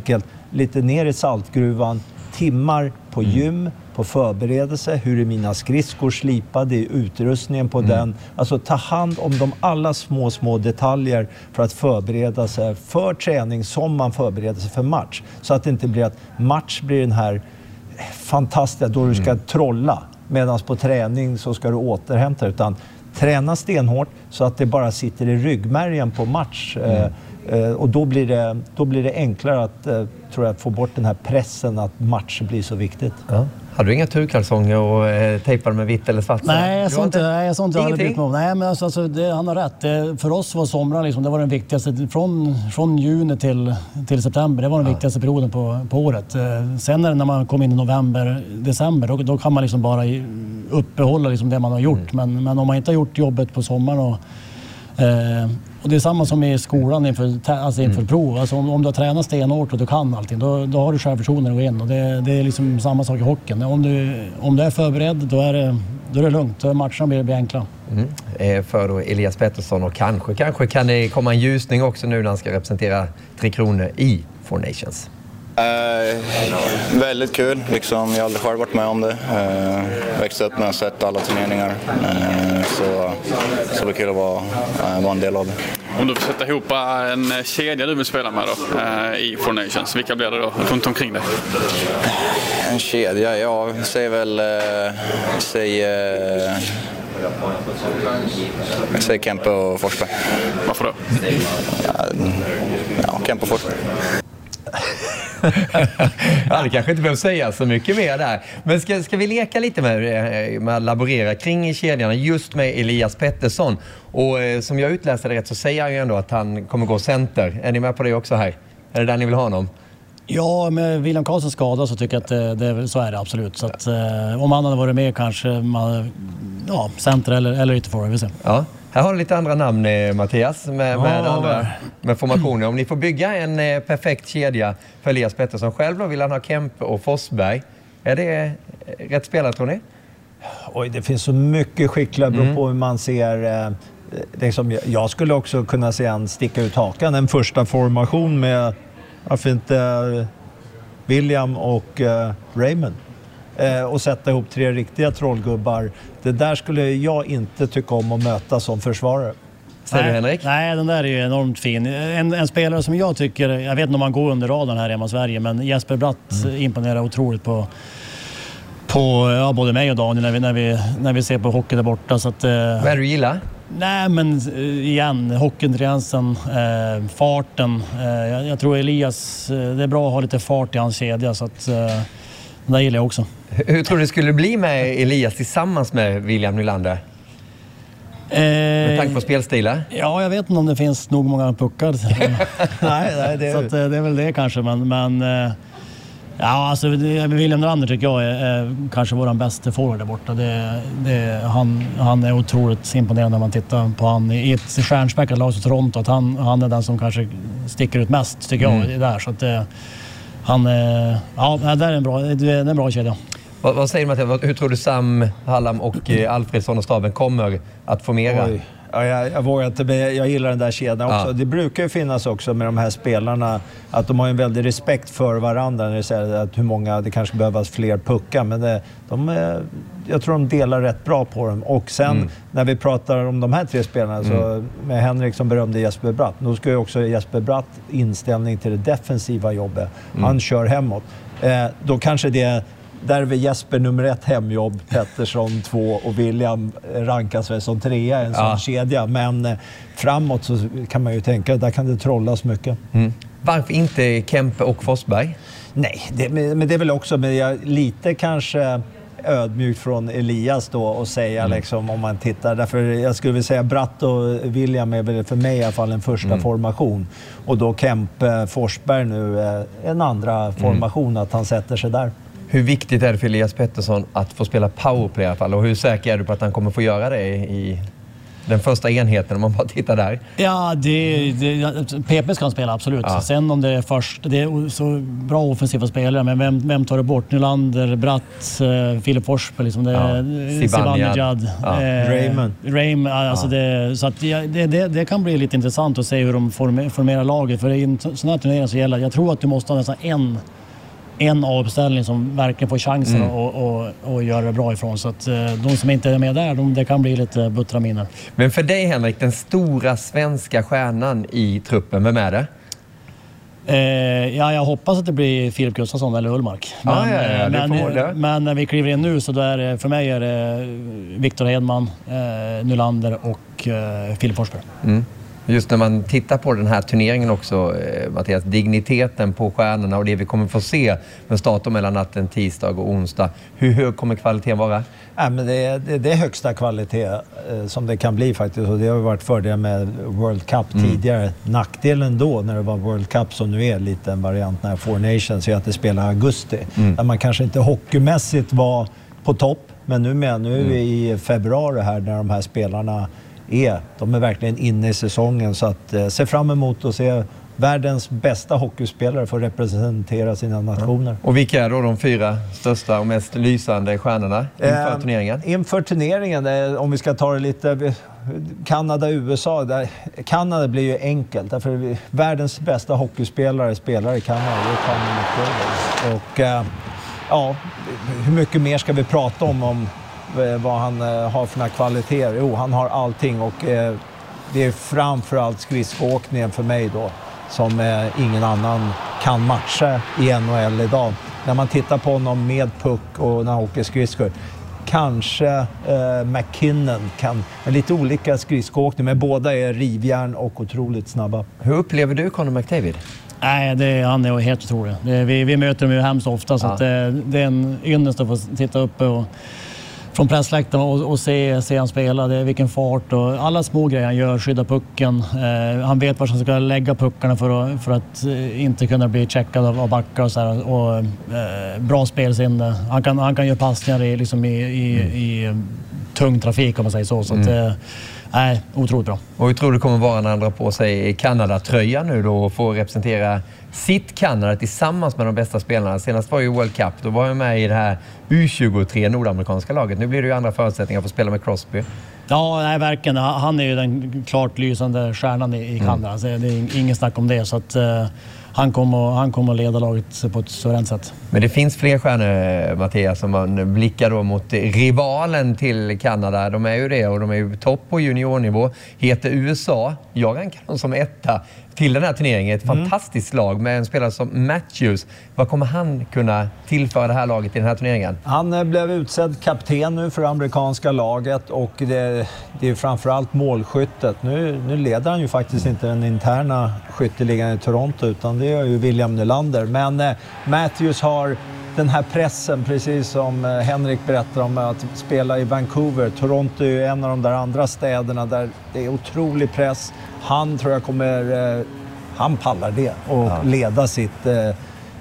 Speaker 3: lite ner i saltgruvan, timmar på gym, på förberedelse, hur är mina skridskor slipade, utrustningen på mm. den. Alltså ta hand om de alla små, små detaljer för att förbereda sig för träning som man förbereder sig för match. Så att det inte blir att match blir den här fantastiska då du ska mm. trolla. Medan på träning så ska du återhämta, utan träna stenhårt så att det bara sitter i ryggmärgen på match. Mm. Eh, och då blir, det, då blir det enklare att, eh, tror jag, få bort den här pressen att match blir så viktigt.
Speaker 1: Ja. Har du inga turkalsonger och eh, tejpar med vitt eller svart?
Speaker 2: Nej, jag sa inte, nej, jag sa inte jag hade med. Nej, men alltså, alltså, det, han har rätt. Det, för oss var somrar liksom, det var den viktigaste. Från, från juni till, till september, det var den ja. viktigaste perioden på, på året. Eh, sen när, när man kom in i november, december, då, då kan man liksom bara uppehålla liksom det man har gjort. Mm. Men, men om man inte har gjort jobbet på sommaren och eh, och det är samma som i skolan inför, alltså inför mm. prov. Alltså om, om du har tränat stenhårt och du kan allting, då, då har du självförtroende att gå in. Och det, det är liksom samma sak i hockeyn. Om du, om du är förberedd, då är det, då är det lugnt. Då matcherna blir, blir enkla.
Speaker 1: Mm. Eh, för då Elias Pettersson, och kanske, kanske kan det komma en ljusning också nu när han ska representera Tre Kronor i Four Nations.
Speaker 5: Eh, väldigt kul, liksom, jag har aldrig själv varit med om det. Eh, växte upp med att sett alla turneringar. Eh, så, så det är kul att vara, eh, vara en del av det.
Speaker 6: Om du får sätta ihop en kedja du vill spela med då, eh, i Four Nations, vilka blir det då runt omkring det?
Speaker 5: En kedja, ja, jag säger väl eh, säger, eh, jag säger Kempe och Forsberg.
Speaker 6: Varför då?
Speaker 5: Ja, ja Kempe och Forsberg.
Speaker 1: Ja, det kanske inte behöver säga så mycket mer där. Men ska, ska vi leka lite med, med att laborera kring kedjan just med Elias Pettersson. Och eh, som jag utläste det rätt så säger han ju ändå att han kommer gå center. Är ni med på det också här? Är det där ni vill ha honom?
Speaker 2: Ja, med William Karlsson skadad så tycker jag att det, det, så är det absolut. Så att, eh, om han hade varit med kanske man, ja, center eller, eller ytterforward, vi ser.
Speaker 1: Ja. Här har du lite andra namn, eh, Mattias, med,
Speaker 2: ja,
Speaker 1: med, andra, med formationer. Om ni får bygga en eh, perfekt kedja för Elias Pettersson själv, då vill han ha Kempe och Forsberg. Är det eh, rätt spelare, tror ni?
Speaker 3: Oj, det finns så mycket skickliga, beror mm. på hur man ser. Eh, liksom, jag skulle också kunna se en sticka ut hakan. En första formation med, varför inte, eh, William och eh, Raymond. Eh, och sätta ihop tre riktiga trollgubbar. Det där skulle jag inte tycka om att möta som försvarare.
Speaker 1: Säger du, Henrik?
Speaker 2: Nej, den där är ju enormt fin. En, en spelare som jag tycker, jag vet inte om man går under radarn här hemma i Sverige, men Jesper Bratt mm. imponerar otroligt på, på ja, både mig och Daniel när vi, när vi, när vi ser på hockey där borta. Så att, eh,
Speaker 1: vad är du gillar?
Speaker 2: Nej, men igen, hockeyintelligensen, eh, farten. Eh, jag, jag tror Elias, eh, det är bra att ha lite fart i hans kedja, så att eh, det gillar jag också.
Speaker 1: Hur tror du det skulle bli med Elias tillsammans med William Nylander?
Speaker 2: Eh,
Speaker 1: med tanke på spelstilar?
Speaker 2: Ja, jag vet inte om det finns nog många puckar.
Speaker 3: nej, nej, det är...
Speaker 2: Så att, det är väl det kanske, men... men ja, alltså William Nylander tycker jag är, är kanske vår bästa forward där borta. Det, det, han, han är otroligt imponerande när man tittar på han i ett stjärnspäckat lag som Toronto. Att han, han är den som kanske sticker ut mest, tycker jag, mm. där. Så att det, han, ja, det är en bra, det är en bra kedja.
Speaker 1: Vad, vad säger du, Mattias? Hur tror du Sam Hallam och Alfredsson och staben kommer att formera?
Speaker 3: Oj. Ja, jag, jag vågar inte, jag gillar den där kedjan också. Ja. Det brukar ju finnas också med de här spelarna att de har en väldigt respekt för varandra när det säger att hur många, det kanske behövs fler puckar, men det, de är, jag tror de delar rätt bra på dem. Och sen mm. när vi pratar om de här tre spelarna, mm. så med Henrik som berömde Jesper Bratt, då ska ju också Jesper Bratt inställning till det defensiva jobbet. Mm. Han kör hemåt. Eh, då kanske det där är vi Jesper nummer ett hemjobb, Pettersson två och William rankas väl som trea, en sån ja. kedja. Men eh, framåt så kan man ju tänka, där kan det trollas mycket.
Speaker 1: Mm. Varför inte Kempe och Forsberg?
Speaker 3: Nej, det, men det är väl också men jag, lite kanske ödmjukt från Elias då och säga mm. liksom om man tittar. Därför jag skulle vilja säga Bratt och William är väl för mig i alla fall en första mm. formation. Och då Kempe, Forsberg nu eh, en andra formation mm. att han sätter sig där.
Speaker 1: Hur viktigt är det för Elias Pettersson att få spela powerplay i alla fall? Och hur säker är du på att han kommer få göra det i den första enheten om man bara tittar där?
Speaker 2: Ja, det, det, P P ska spela absolut. Ja. Sen om det är först, det är så bra offensiva spelare, men vem, vem tar det bort? Nylander, Bratt, eh, Filip Forsberg, liksom det, ja. Zibanejad,
Speaker 3: ja. eh, Raymond.
Speaker 2: Raymond alltså ja. det, så att ja, det, det, det kan bli lite intressant att se hur de former, formerar laget. För i en sån här turnering så gäller, jag tror att du måste ha nästan en en avställning som verkligen får chansen mm. och, och, och göra det bra ifrån. Så att de som inte är med där, de, det kan bli lite buttraminer.
Speaker 1: Men för dig, Henrik, den stora svenska stjärnan i truppen, vem är det?
Speaker 2: Eh, ja, jag hoppas att det blir Filip Gustafsson eller Ullmark. Men,
Speaker 1: ah, ja, ja,
Speaker 2: men, men när vi kliver in nu så då är det, för mig är det Victor Hedman, eh, Nylander och eh, Filip Forsberg. Mm.
Speaker 1: Just när man tittar på den här turneringen också, eh, Mattias, digniteten på stjärnorna och det vi kommer få se med starten mellan natten, tisdag och onsdag. Hur hög kommer kvaliteten vara?
Speaker 3: Ja, men det, är, det, det är högsta kvalitet eh, som det kan bli faktiskt. Och det har varit fördel med World Cup mm. tidigare. Nackdelen då när det var World Cup, som nu är lite en variant när Four Nations, är att det spelar augusti. Mm. Där man kanske inte hockeymässigt var på topp. Men nu, med, nu är vi i februari här när de här spelarna är. De är verkligen inne i säsongen, så att eh, se fram emot att se världens bästa hockeyspelare få representera sina nationer.
Speaker 1: Och vilka är då de fyra största och mest lysande stjärnorna inför eh, turneringen?
Speaker 3: Inför turneringen, eh, om vi ska ta det lite, Kanada, U S A. Där, Kanada blir ju enkelt, därför vi, världens bästa hockeyspelare spelar i Kanada. Och eh, ja, hur mycket mer ska vi prata om om vad han eh, har för några kvaliteter? Jo, han har allting, och eh, det är framförallt skridskoåkningen för mig då som eh, ingen annan kan matcha i N H L idag. När man tittar på honom med puck och när han åker skridskor, kanske eh, McKinnon kan, med lite olika skridskoåkning, men båda är rivjärn och otroligt snabba.
Speaker 1: Hur upplever du Connor McDavid?
Speaker 2: Nej, det, han är helt otrolig. Det, vi, vi möter dem ju hemskt ofta, så ja. att det, det är en ynnest att få titta upp och från pressläktaren och, och se, se han spela. Det är vilken fart och alla små grejer han gör, skydda pucken. Eh, han vet var han ska lägga puckarna för att, för att eh, inte kunna bli checkad av, av backar och så här. Och, eh, bra spelsinne. Han kan, han kan göra passningar i, liksom i, i, mm. i tung trafik, om man säger så. Så att, eh, nej, otroligt bra.
Speaker 1: Och hur tror du kommer vara när han drar på sig Kanada-tröjan nu då och får representera sitt Kanada tillsammans med de bästa spelarna? Senast var ju World Cup, då var jag med i det här U tjugotre nordamerikanska laget. Nu blir det ju andra förutsättningar för att spela med Crosby.
Speaker 2: Ja, nej, verkligen. Han är ju den klart lysande stjärnan i, i Kanada. Mm. Så det är ingen snack om det. Så att uh, han kommer han kommer att leda laget på ett suveränt sätt. Men
Speaker 1: det finns fler stjärnor, Mattias, som man blickar då mot rivalen till Kanada. De är ju det, och de är ju topp på juniornivå. Heter U S A. Jag rankar dem som etta till den här turneringen. Ett mm. fantastiskt lag med en spelare som Matthews. Vad kommer han kunna tillföra det här laget i den här turneringen?
Speaker 3: Han blev utsedd kapten nu för amerikanska laget, och det, det är framförallt målskyttet. Nu, nu leder han ju faktiskt inte den interna skytteligan i Toronto, utan det är ju William Nylander. Men eh, Matthews har den här pressen, precis som eh, Henrik berättar om, att spela i Vancouver. Toronto är ju en av de där andra städerna där det är otrolig press. Han tror jag kommer, eh, han pallar det och ja. leda sitt eh,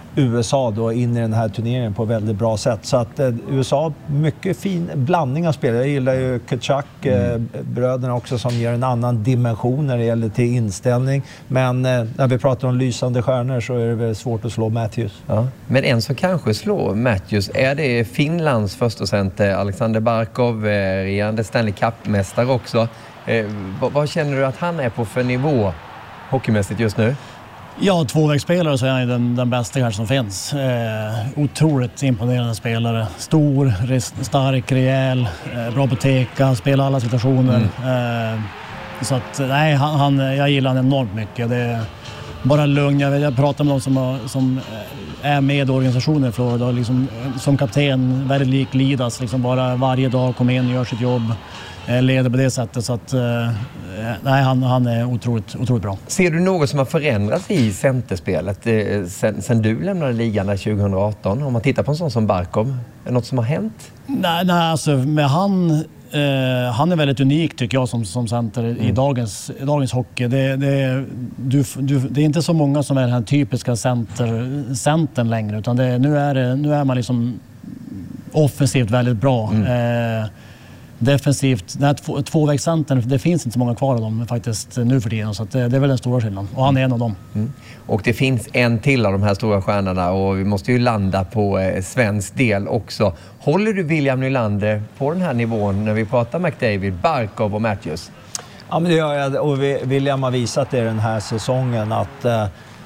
Speaker 3: U S A då in i den här turneringen på väldigt bra sätt. Så att eh, U S A, mycket fin blandning av spelare. Jag gillar ju Kachuk, mm. eh, bröderna också, som ger en annan dimension när det gäller till inställning. Men eh, när vi pratar om lysande stjärnor så är det väl svårt att slå Matthews.
Speaker 1: Ja. Men en som kanske slår Matthews, är det Finlands första center Alexander Barkov, eh, regerande Stanley Cup-mästare också. Eh, vad, vad känner du att han är på för nivå hockeymässigt just nu?
Speaker 2: Ja, tvåvägsspelare så är han ju den, den bästa här som finns. Eh, otroligt imponerande spelare. Stor, rest, stark, rejäl, eh, bra på teka, spelar alla situationer. Mm. Eh, så att, nej, han, han, jag gillar han enormt mycket. Det är bara lugn. Jag, jag pratar med de som, har, som är med i organisationen i Florida. Liksom, som kapten, väldigt lik Lidas. Liksom bara varje dag kommer in och gör sitt jobb. Leder på det sättet, så att eh, nej, han, han är otroligt, otroligt bra.
Speaker 1: Ser du något som har förändrats i centerspelet eh, sen, sen du lämnade ligan där tjugo arton? Om man tittar på en sån som Barkov, är det något som har hänt?
Speaker 2: Nej, nej alltså med han, eh, han är väldigt unik tycker jag som, som center mm. i dagens, dagens hockey. Det, det, du, du, det är inte så många som är den här typiska center, centern längre, utan det, nu, är det, nu är man liksom offensivt väldigt bra. Mm. Eh, defensivt, den här två, tvåvägscentern, det finns inte så många kvar av dem faktiskt nu för tiden, så att det, det är väl den stora skillnaden. Och han är en av dem.
Speaker 1: Mm. Och det finns en till av de här stora stjärnorna och vi måste ju landa på eh, svensk del också. Håller du William Nylander på den här nivån när vi pratar McDavid, Barkov och Matthews?
Speaker 3: Ja, men det gör jag. Och William har visat det den här säsongen att eh,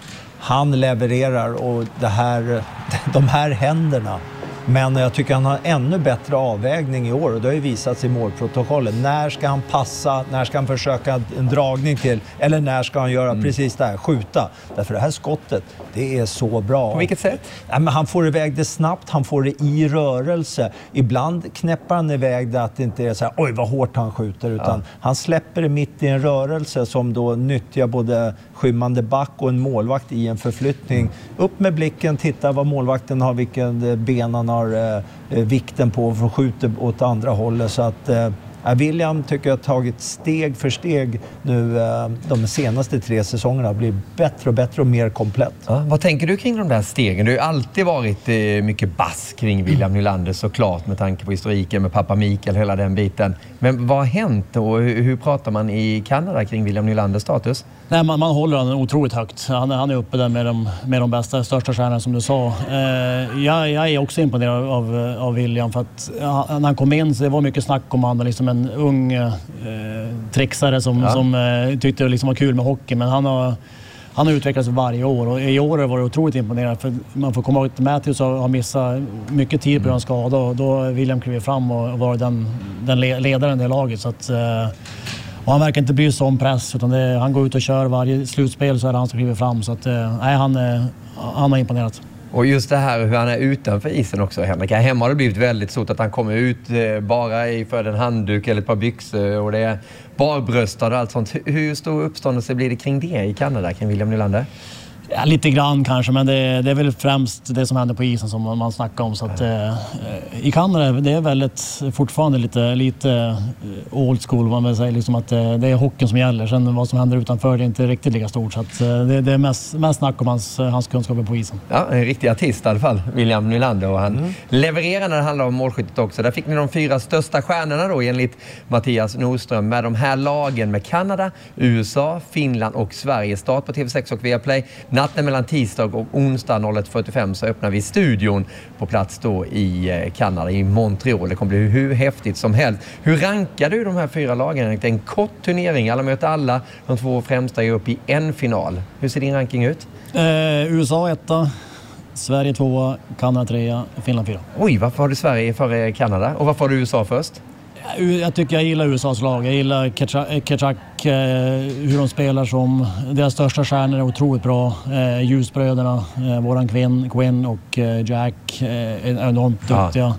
Speaker 3: han levererar och det här, de här händerna. Men jag tycker han har ännu bättre avvägning i år och det har ju visats i målprotokollet. När ska han passa, när ska han försöka en dragning till eller när ska han göra mm. precis det här, skjuta. Därför det här skottet, det är så bra.
Speaker 1: På vilket sätt?
Speaker 3: Ja, men han får iväg det snabbt, han får det i rörelse. Ibland knäpper han iväg det att det inte är så här, oj vad hårt han skjuter, utan ja. han släpper det mitt i en rörelse som då nyttjar både skymmande back och en målvakt i en förflyttning. Upp med blicken, titta vad målvakten har, vilken ben han har eh, vikten på för att skjuta åt andra hållet. Så att eh, William tycker jag har tagit steg för steg nu eh, de senaste tre säsongerna, blir bättre och bättre och mer komplett.
Speaker 1: Ja, vad tänker du kring de där stegen? Det har ju alltid varit eh, mycket bass kring William Nylander såklart med tanke på historiken med pappa Mikael, hela den biten. Men vad har hänt och hur, hur pratar man i Kanada kring William Nylanders status?
Speaker 2: Nej, man, man håller han otroligt högt. Han, han är uppe där med de, med de bästa, största stjärnorna som du sa. Eh, jag, jag är också imponerad av, av William för att ja, när han kom in så det var mycket snack om han, liksom en ung eh, trixare som, ja. som eh, tyckte det liksom var kul med hockey. Men han har, han har utvecklats varje år och i år var det otroligt imponerande. För man får komma ihåg att Matthews har missat mycket tid på grund av skada och då William klev fram och var den, den ledaren i det laget. Så att, eh, och han verkar inte bry sig om press utan det, han går ut och kör varje slutspel så är det han som kliver fram. Så att, eh, nej, han, eh, han har imponerat.
Speaker 1: Och just det här hur han är utanför isen också, Henrik. Hemma har det blivit väldigt stort att han kommer ut eh, bara i för en handduk eller ett par byxor och det är barbröstad och allt sånt. Hur stor uppståndelse blir det kring det i Kanada, kring William Nylander?
Speaker 2: Ja, lite grann kanske, men det, det är väl främst det som händer på isen som man snackar om. Så att, eh, i Kanada det är väldigt, fortfarande lite, lite old school, man vill säga, liksom att eh, det är hockeyn som gäller. Sen vad som händer utanför det är inte riktigt lika stort. Så att, eh, det, det är mest, mest snack om hans, hans kunskaper på isen.
Speaker 1: Ja, en riktig artist i alla fall, William Nylander. Och han mm. levererar när det handlar om målskyttet också. Där fick ni de fyra största stjärnorna då enligt Mattias Nordström med de här lagen med Kanada, U S A, Finland och Sverige. Start på T V sex och Viaplay. Natten mellan tisdag och onsdag noll ett fyrtiofem så öppnar vi studion på plats då i Kanada, i Montreal. Det kommer bli hur häftigt som helst. Hur rankar du de här fyra lagen? Det är en kort turnering, alla möter alla. De två främsta är upp i en final. Hur ser din ranking ut?
Speaker 2: Eh, U S A etta, Sverige tvåa, Kanada trea, Finland fyra.
Speaker 1: Oj, varför har du Sverige före Kanada? Och varför har du U S A först?
Speaker 2: Jag tycker jag gillar U S A:s lag. Jag gillar Tkachuk, hur de spelar som. Deras största stjärnor är otroligt bra. Eh, Ljusbröderna, eh, våran Quinn, Quinn och eh, Jack eh, är enormt duktiga.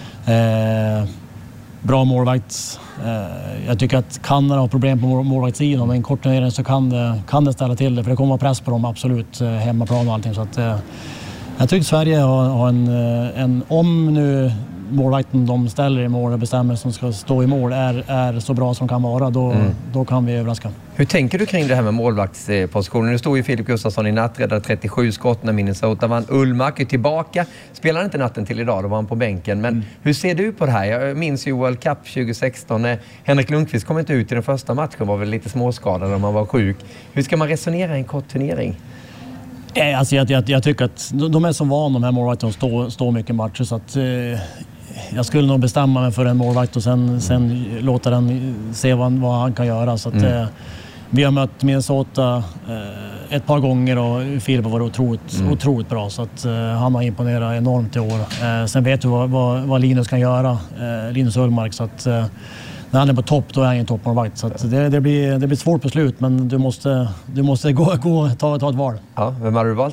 Speaker 2: Eh, bra målvakt. Eh, jag tycker att Kanada har problem på målvaktssidan. Med en kort turnering så kan det, kan det ställa till det. För det kommer att vara press på dem absolut. Eh, hemmaplan och allting. Så att, eh, jag tycker Sverige har, har en, en... Om nu målvakten de ställer i mål och bestämmer som ska stå i mål är, är så bra som kan vara, då, mm. då kan vi överraska.
Speaker 1: Hur tänker du kring det här med målvaktspositionen? Nu står ju Filip Gustafsson i natt, räddade trettiosju skott när Minnesota vann. Ullmark är tillbaka, spelar inte natten till idag, då var han på bänken. Men mm. hur ser du på det här? Jag minns ju World Cup tjugo sexton när Henrik Lundqvist kom inte ut i den första matchen, var väl lite småskadad om han var sjuk. Hur ska man resonera i en kort turnering?
Speaker 2: Alltså jag, jag, jag tycker att de är som van, de här målvakterna, att stå, stå mycket matcher, så att eh, jag skulle nog bestämma mig för en målvakt och sen, mm. sen låta den se vad, vad han kan göra. Så att, mm. eh, vi har mött Minnesota eh, ett par gånger och Filip har varit otroligt, mm. otroligt bra, så att eh, han har imponerat enormt i år. Eh, sen vet du vad, vad, vad Linus kan göra, eh, Linus Ullmark, så att eh, när han är på topp då är han en toppmålvakt. Så att det, det, blir, det blir svårt beslut, men du måste, du måste gå, gå, ta, ta ett val.
Speaker 1: Ja, vem har du valt?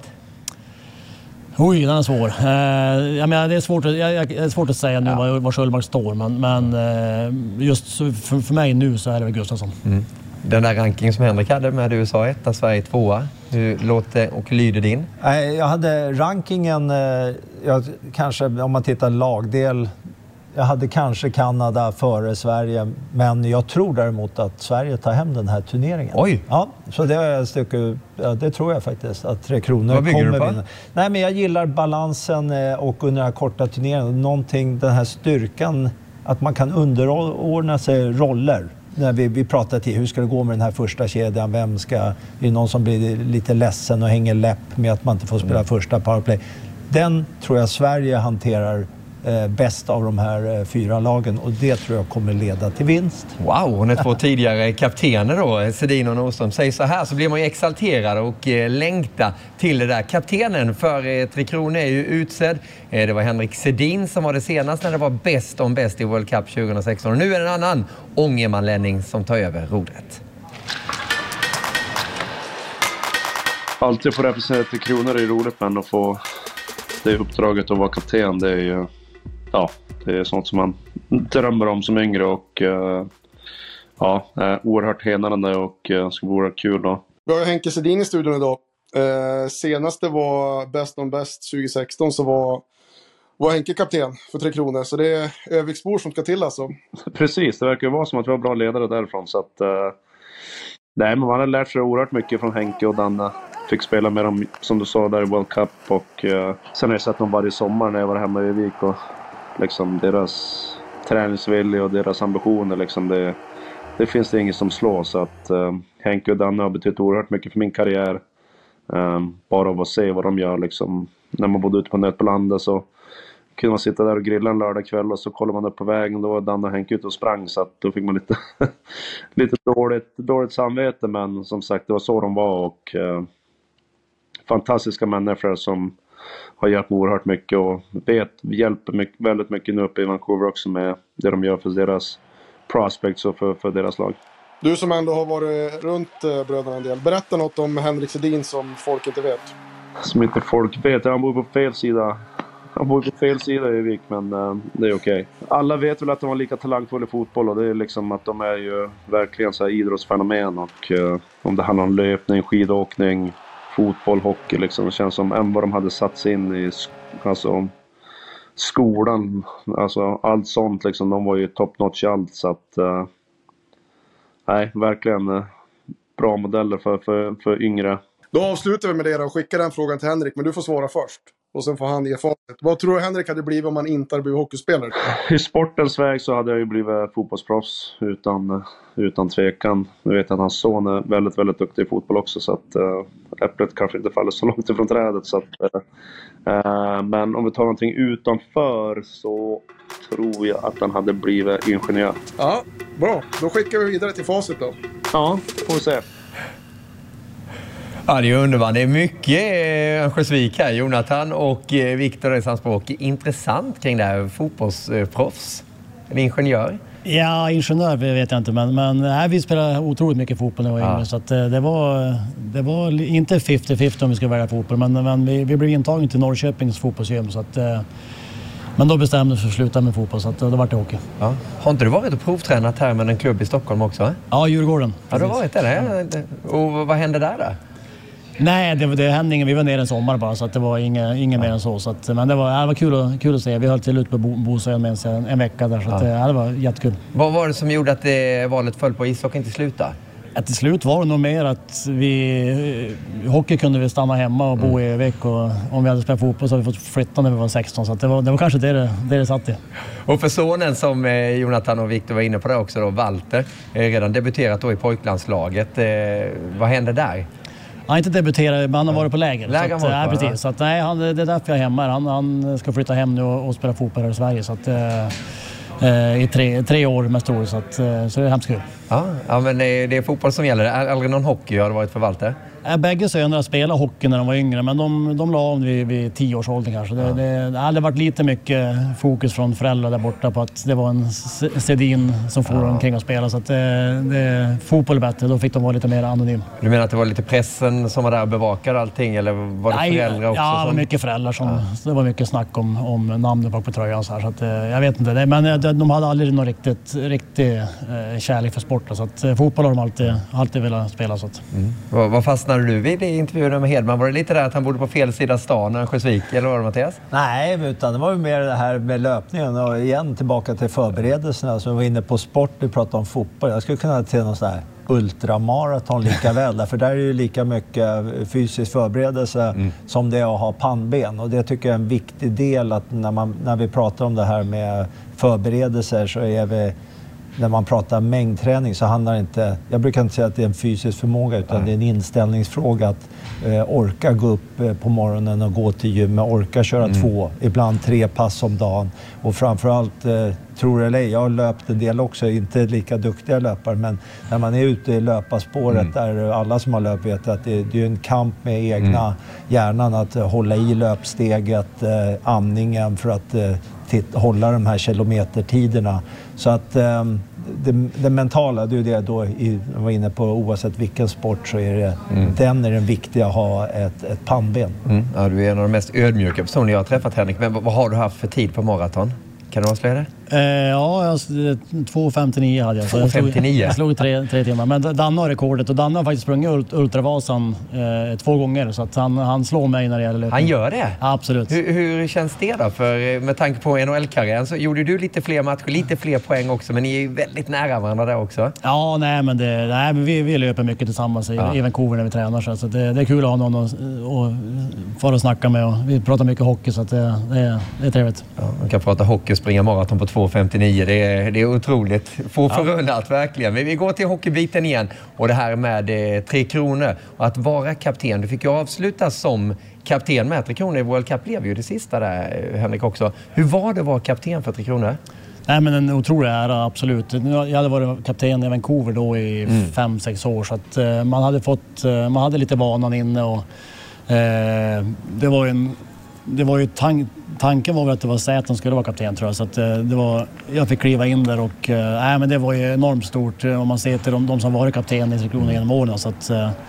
Speaker 2: Oj, den är svår. Eh, jag menar, det, är svårt, jag, jag, det är svårt att säga nu ja. var, var Ullmark står, men, men eh, just för, för mig nu så är det väl Gustafsson. Mm.
Speaker 1: Den där ranking som Henrik hade med U S A ett, Sverige tvåa. Hur låter och lyder din?
Speaker 3: Jag hade rankingen, jag, kanske om man tittar lagdel, jag hade kanske Kanada före Sverige, men jag tror däremot att Sverige tar hem den här turneringen.
Speaker 1: Oj! Ja,
Speaker 3: så det är ett stycke, ja, det tror jag faktiskt, att Tre Kronor
Speaker 1: Vad bygger
Speaker 3: kommer
Speaker 1: du på?
Speaker 3: vinna. Nej, men jag gillar balansen och under den här korta turneringen, någonting, den här styrkan, att man kan underordna sig roller. När vi, vi pratar till hur ska det gå med den här första kedjan, vem ska, är det någon som blir lite ledsen och hänger läpp med att man inte får spela mm. första powerplay. Den tror jag Sverige hanterar eh, bäst av de här eh, fyra lagen, och det tror jag kommer leda till vinst.
Speaker 1: Wow, och när två tidigare kaptener då, Sedin och Nordström, säger så här så blir man ju exalterad och eh, längta till det där. Kaptenen för eh, Tre Kronor är ju utsedd. Eh, det var Henrik Sedin som var det senast när det var bäst om bäst i World Cup tjugohundrasexton. Och nu är det en annan ångermanlänning som tar över rodret.
Speaker 7: Alltid få representera Tre Kronor är roligt, men att få det uppdraget att vara kapten, det är ju, ja, det är sånt som man drömmer om som yngre, och uh, ja, är oerhört hedrande och uh, ska vara kul då.
Speaker 8: Vi har Henke Sedin i studion idag. Eh, senaste var bäst om bäst tjugohundrasexton, så var, var Henke kapten för Tre Kronor, så det är Öviksbor som ska till alltså.
Speaker 7: Precis, det verkar ju vara som att vi har bra ledare därifrån, så att uh, nej, men man har lärt sig oerhört mycket från Henke och Danne. Fick spela med dem, som du sa, där i World Cup, och uh, sen har jag sett dem varje sommar när jag var hemma i Vik, och liksom deras träningsvilja och deras ambitioner, liksom det, det finns det inget som slår, så att uh, Henke och Danne har betytt oerhört mycket för min karriär. Um, bara av att se vad de gör, liksom. När man bodde ute på nöt på landet så kunde man sitta där och grilla en lördag kväll, och så kollar man upp på vägen, då var Danne och Henke ute och sprang, så att då fick man lite, lite dåligt, dåligt samvete, men som sagt, det var så de var, och uh, fantastiska människor som har hjälpt oerhört mycket, och vet, hjälper mycket, väldigt mycket nu uppe i Vancouver också med det de gör för deras prospects och för, för deras lag.
Speaker 8: Du som ändå har varit runt eh, bröderna en del, berätta något om Henrik Sedin som folk inte vet.
Speaker 7: Som inte folk vet, han bor på fel sida. Han bor på fel sida i Vik, men uh, det är okej. Okay. Alla vet väl att de var lika talangfulla i fotboll, och det är liksom att de är ju verkligen så här idrottsfenomen, och uh, om det handlar om löpning, skidåkning, fotboll, hockey, liksom. Det känns som än vad de hade satt sig in i alltså, skolan, alltså allt sånt, liksom. De var ju top notch i allt, så att uh, nej, verkligen uh, bra modeller för, för, för yngre.
Speaker 8: Då avslutar vi med det och skickar den frågan till Henrik, men du får svara först. Och sen får han ge facit. Vad tror du Henrik hade blivit om han inte hade blivit hockeyspelare? I
Speaker 7: sportens väg så hade jag ju blivit fotbollsproffs utan, utan tvekan. Jag vet att hans son är väldigt, väldigt duktig i fotboll också, så att äh, äpplet kanske inte faller så långt ifrån trädet. Så att, äh, men om vi tar någonting utanför så tror jag att han hade blivit ingenjör.
Speaker 8: Ja, bra. Då skickar vi vidare till facit då.
Speaker 7: Ja, får vi se.
Speaker 1: Ja, det är underbart. Det är mycket Örnsköldsvik här, Jonathan och Viktor i samspråk. Intressant kring det här, fotbollsproffs. Eller ingenjör?
Speaker 2: Ja, ingenjör vet jag inte, men, men nej, vi spelade otroligt mycket fotboll när vi var yngre, så att det var, det var inte femtio femtio om vi skulle välja fotboll, men, men vi, vi blev intagna till Norrköpings fotbollsgym, så att, men då bestämde vi för att sluta med fotboll, så att då var det hockey.
Speaker 1: Ja. Har inte du varit och provtränat här med en klubb i Stockholm också? Eh?
Speaker 2: Ja, Djurgården.
Speaker 1: Ja, du har varit där. Ja. Och vad hände där då?
Speaker 2: Nej, det, det hände ingen. Vi var nere en sommar bara, så att det var inga, ingen mer än så. så att, men det var, det var kul, att, kul att se. Vi höll till ut på Bosön med en, en vecka där, så att, ja. Det var jättekul.
Speaker 1: Vad var det som gjorde att det, valet föll på ishockeyn till slut då?
Speaker 2: Att till slut var det nog mer att vi... Hockey kunde vi stanna hemma och bo mm. i Övik, och om vi hade spelat fotboll så hade vi fått flytta när vi var sexton. Så att det, var, det var kanske det det, det det satt i. Och
Speaker 1: för sonen som eh, Jonathan och Viktor var inne på det också då, Walter, eh, redan debuterat då i pojklandslaget. Eh, vad hände där?
Speaker 2: Han har inte debuterat, men han har varit på läger.
Speaker 1: Läger
Speaker 2: så att,
Speaker 1: var
Speaker 2: ja, precis. Så att, nej, han, det är därför jag är hemma. Han, han ska flytta hem nu och, och spela fotboll här i Sverige. Så att, eh, i tre, tre år mest troligt. Så, att, så det är hemskt kul.
Speaker 1: Ja, ja, men det är fotboll som gäller. Är aldrig någon hockey har det varit för Walter?
Speaker 2: Bägge sönerna spelade hockey när de var yngre, men de, de la av vid, vid tio års ålder kanske. Det, ja. det, det hade varit lite mycket fokus från föräldrar där borta på att det var en Sedin som får ja. omkring och spela. Så att det, det, fotboll är bättre, då fick de vara lite mer anonym. Du
Speaker 1: menar att det var lite pressen som var där och bevakade allting, eller var det Nej, föräldrar också?
Speaker 2: Ja, det var
Speaker 1: som...
Speaker 2: mycket föräldrar. Som, ja. Det var mycket snack om, om namnet bak på tröjan. Så, här, så att, jag vet inte, det, men de hade aldrig någon riktigt, riktig eh, kärlek för sport. Så att, eh, fotboll har de alltid, alltid velat spela. Så att.
Speaker 1: Mm. Vad, vad fastnade du vid i intervjun med Hedman? Var det lite där att han bodde på fel sida stan, Örnsköldsvik, eller var det Mattias?
Speaker 3: Nej, utan det var ju mer det här med löpningen, och igen tillbaka till förberedelserna. Så vi var inne på sport, vi pratade om fotboll. Jag skulle kunna till någon sån här ultramaraton lika väl. För där är ju lika mycket fysisk förberedelse mm. som det är att ha pannben. Och det tycker jag är en viktig del att när, man, när vi pratar om det här med förberedelser så är vi, när man pratar mängdträning så handlar det inte, jag brukar inte säga att det är en fysisk förmåga utan Nej. det är en inställningsfråga att eh, orka gå upp eh, på morgonen och gå till gymmet, orka köra mm. två, ibland tre pass om dagen och framförallt, eh, tror eller ej, jag har löpt en del också, inte lika duktiga löpare, men när man är ute i löparspåret mm. där alla som har löpt vet att det, det är en kamp med egna mm. hjärnan att eh, hålla i löpsteget, eh, andningen för att eh, titt, hålla de här kilometertiderna. Så att eh, det, det mentala, det är det då i, jag var inne på, oavsett vilken sport så är det, mm. den är den viktiga att ha ett, ett pannben.
Speaker 1: Mm. Ja, du är en av de mest ödmjuka personer jag har träffat, Henrik. Men vad har du haft för tid på maraton? Kan du avslöja det?
Speaker 2: Eh, ja, jag, två femtionio hade jag.
Speaker 1: två femtionio?
Speaker 2: Jag slog, jag slog tre, tre timmar. Men Danne har rekordet och Danne har faktiskt sprungit ult, Ultravasan eh, två gånger. Så att han, han slår mig när det gäller löpning.
Speaker 1: Han gör det?
Speaker 2: Ja, absolut.
Speaker 1: Hur, hur känns det då? För med tanke på N H L-karriären så gjorde du lite fler matcher, lite fler poäng också. Men ni är ju väldigt nära varandra där också.
Speaker 2: Ja, nej men, det, nej, men vi, vi löper mycket tillsammans i, ja. i Vancouver när vi tränar. Så, så det, det är kul att ha någon att få och snacka med. Och vi pratar mycket hockey så att det, det, det är trevligt.
Speaker 1: Ja, man kan prata hockey och springa maraton på två femtionio. Det är, det är otroligt. Få förunnat, ja. verkligen. Men vi går till hockeybiten igen. Och det här med eh, Tre Kronor. Och att vara kapten. Du fick ju avsluta som kapten med Tre Kronor i World Cup. Blev ju det sista där, Henrik, också. Hur var det att vara kapten för Tre Kronor?
Speaker 2: Nej, men en otrolig ära, absolut. Jag hade varit kapten i Vancouver då i mm. fem, sex år. Så att eh, man hade fått, eh, man hade lite banan inne. Och, eh, det var ju en... Det var ju tank, tanken var väl att det var Säten som skulle vara kapten, tror jag. Så att det var, jag fick kliva in där och äh, men det var ju enormt stort om man ser till de, de som varit kapten i Tre Kronor genom åren. Så att, äh,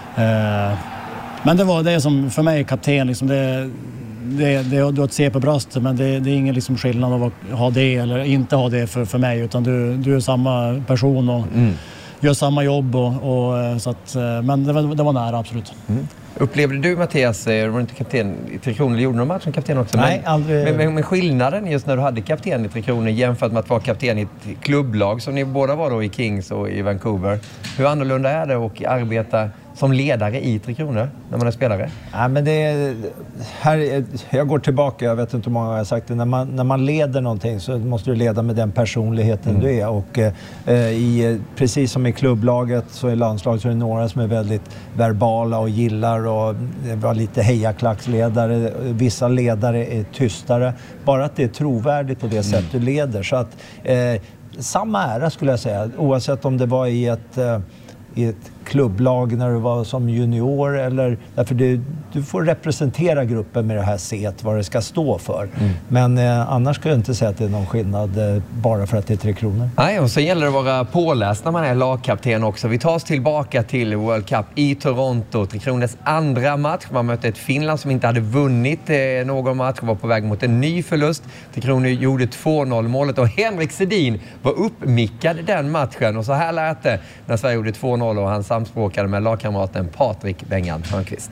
Speaker 2: men det var det som för mig kapten, liksom det, det, det, du har ett C på bröstet, men det, det är ingen liksom skillnad av att ha det eller inte ha det för, för mig, utan du, du är samma person och mm. gör samma jobb. Och, och, så att, men det var, det var nära, absolut. Mm.
Speaker 1: Upplevde du, Mattias, du var inte kapten i Tre Kronor, gjorde någon match som kapten också?
Speaker 3: Nej,
Speaker 1: men,
Speaker 3: aldrig.
Speaker 1: Men, men, men skillnaden just när du hade kapten i Tre Kronor jämfört med att vara kapten i ett klubblag som ni båda var då i Kings och i Vancouver. Hur annorlunda är det att arbeta som ledare i Tre Kronor när man är spelare?
Speaker 3: Ja, men det är, här, jag går tillbaka, jag vet inte hur många jag har sagt det. När man, när man leder någonting så måste du leda med den personligheten mm. du är. Och eh, i, precis som i klubblaget så i landslaget så är det några som är väldigt verbala och gillar och var lite hejaklacksledare. Vissa ledare är tystare. Bara att det är trovärdigt på det sätt mm. du leder. Så att eh, samma ära skulle jag säga, oavsett om det var i ett... Eh, i ett klubblag när du var som junior eller därför du, du får representera gruppen med det här set vad det ska stå för. Mm. Men eh, annars skulle jag inte säga att det är någon skillnad eh, bara för att det är Tre Kronor.
Speaker 1: Nej, och så gäller det att vara påläst när man är lagkapten också. Vi tar oss tillbaka till World Cup i Toronto. Tre Kronors andra match. Man mötte ett Finland som inte hade vunnit eh, någon match och var på väg mot en ny förlust. Tre Kronor gjorde två noll målet och Henrik Sedin var uppmickad den matchen. Och så här lät det när Sverige gjorde två noll och han samspråkade med lagkamraten Patrik Bengan Törnqvist.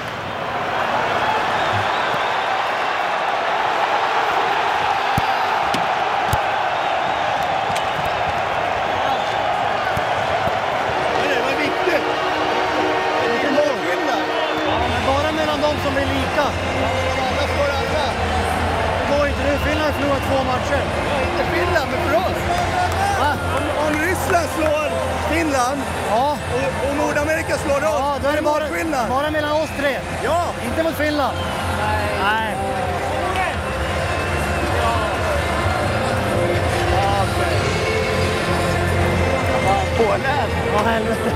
Speaker 9: Det var viktigt. Vilken målskillnad. Ja, men bara mellan de som är lika. Alla får alla. Det går inte nu. Finland har förlorat två matcher. Ja, inte Finland, men för oss. Va? Om, om Ryssland slår Finland ja. och, och Nordamerika slår dem, ja, då är det bara, bara mellan oss tre. Ja. Inte mot Finland. Nej. Nej. Ja, på den. Ja, helvete.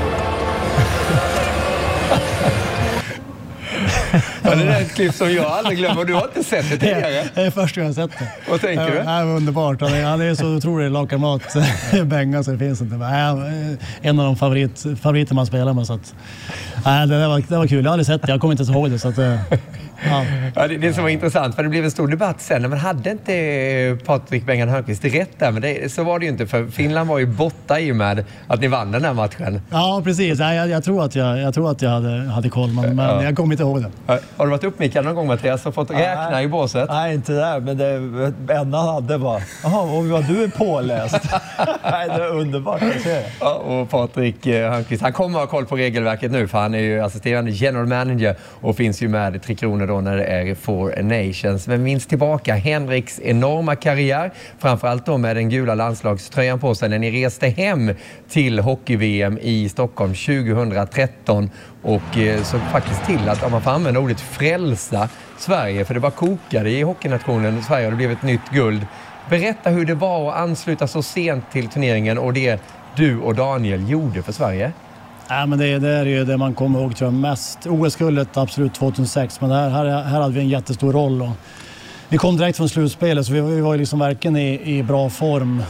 Speaker 1: Ja, det är ett klipp som jag aldrig glömmer. Du har inte sett det tidigare?
Speaker 2: Det är första gången jag har sett det.
Speaker 1: Vad tänker du?
Speaker 2: Det är underbart. Han är, han är så otrolig lagkamrat. Benga så det finns inte. En av de favorit, favoriter man spelar med. Så att, nej, det, var, det var kul. Jag har aldrig sett det. Jag kommer inte ihåg det. Så att, Ja.
Speaker 1: Ja, det, det som var intressant, för det blev en stor debatt sen. Men hade inte Patrik Bengan Hörnqvist rätt där? Men det, så var det ju inte, för Finland var ju borta i och med att ni vann den här matchen.
Speaker 2: Ja, precis. Jag, jag, tror att jag, jag tror att jag hade, hade koll, men, men
Speaker 1: ja.
Speaker 2: jag kommer inte ihåg det.
Speaker 1: Har du varit uppmickad någon gång, Mattias, och fått räkna
Speaker 3: nej,
Speaker 1: i båset?
Speaker 3: Nej, inte där, men det enda han hade var, jaha, och vad du är påläst. Nej, det är underbart att se.
Speaker 1: Ja, och Patrik Hörnqvist, han kommer ha koll på regelverket nu, för han är ju assisterande general manager och finns ju med i Tre Kronor då när det är Four Nations. Men minst tillbaka Henriks enorma karriär, framförallt då med den gula landslagströjan på sig när ni reste hem till hockey-V M i Stockholm tjugohundratretton och eh, så faktiskt till att, om man får använda ordet, frälsa Sverige, för det bara kokade i hockeynationen Sverige och det blev ett nytt guld. Berätta hur det var att ansluta så sent till turneringen och det du och Daniel gjorde för Sverige.
Speaker 2: Ja, men det, det är ju det man kommer ihåg, tror jag, mest. O S-guldet absolut tjugohundrasex, men det här, här, här hade vi en jättestor roll. Och vi kom direkt från slutspelet, så vi, vi var ju liksom verkligen i, i bra form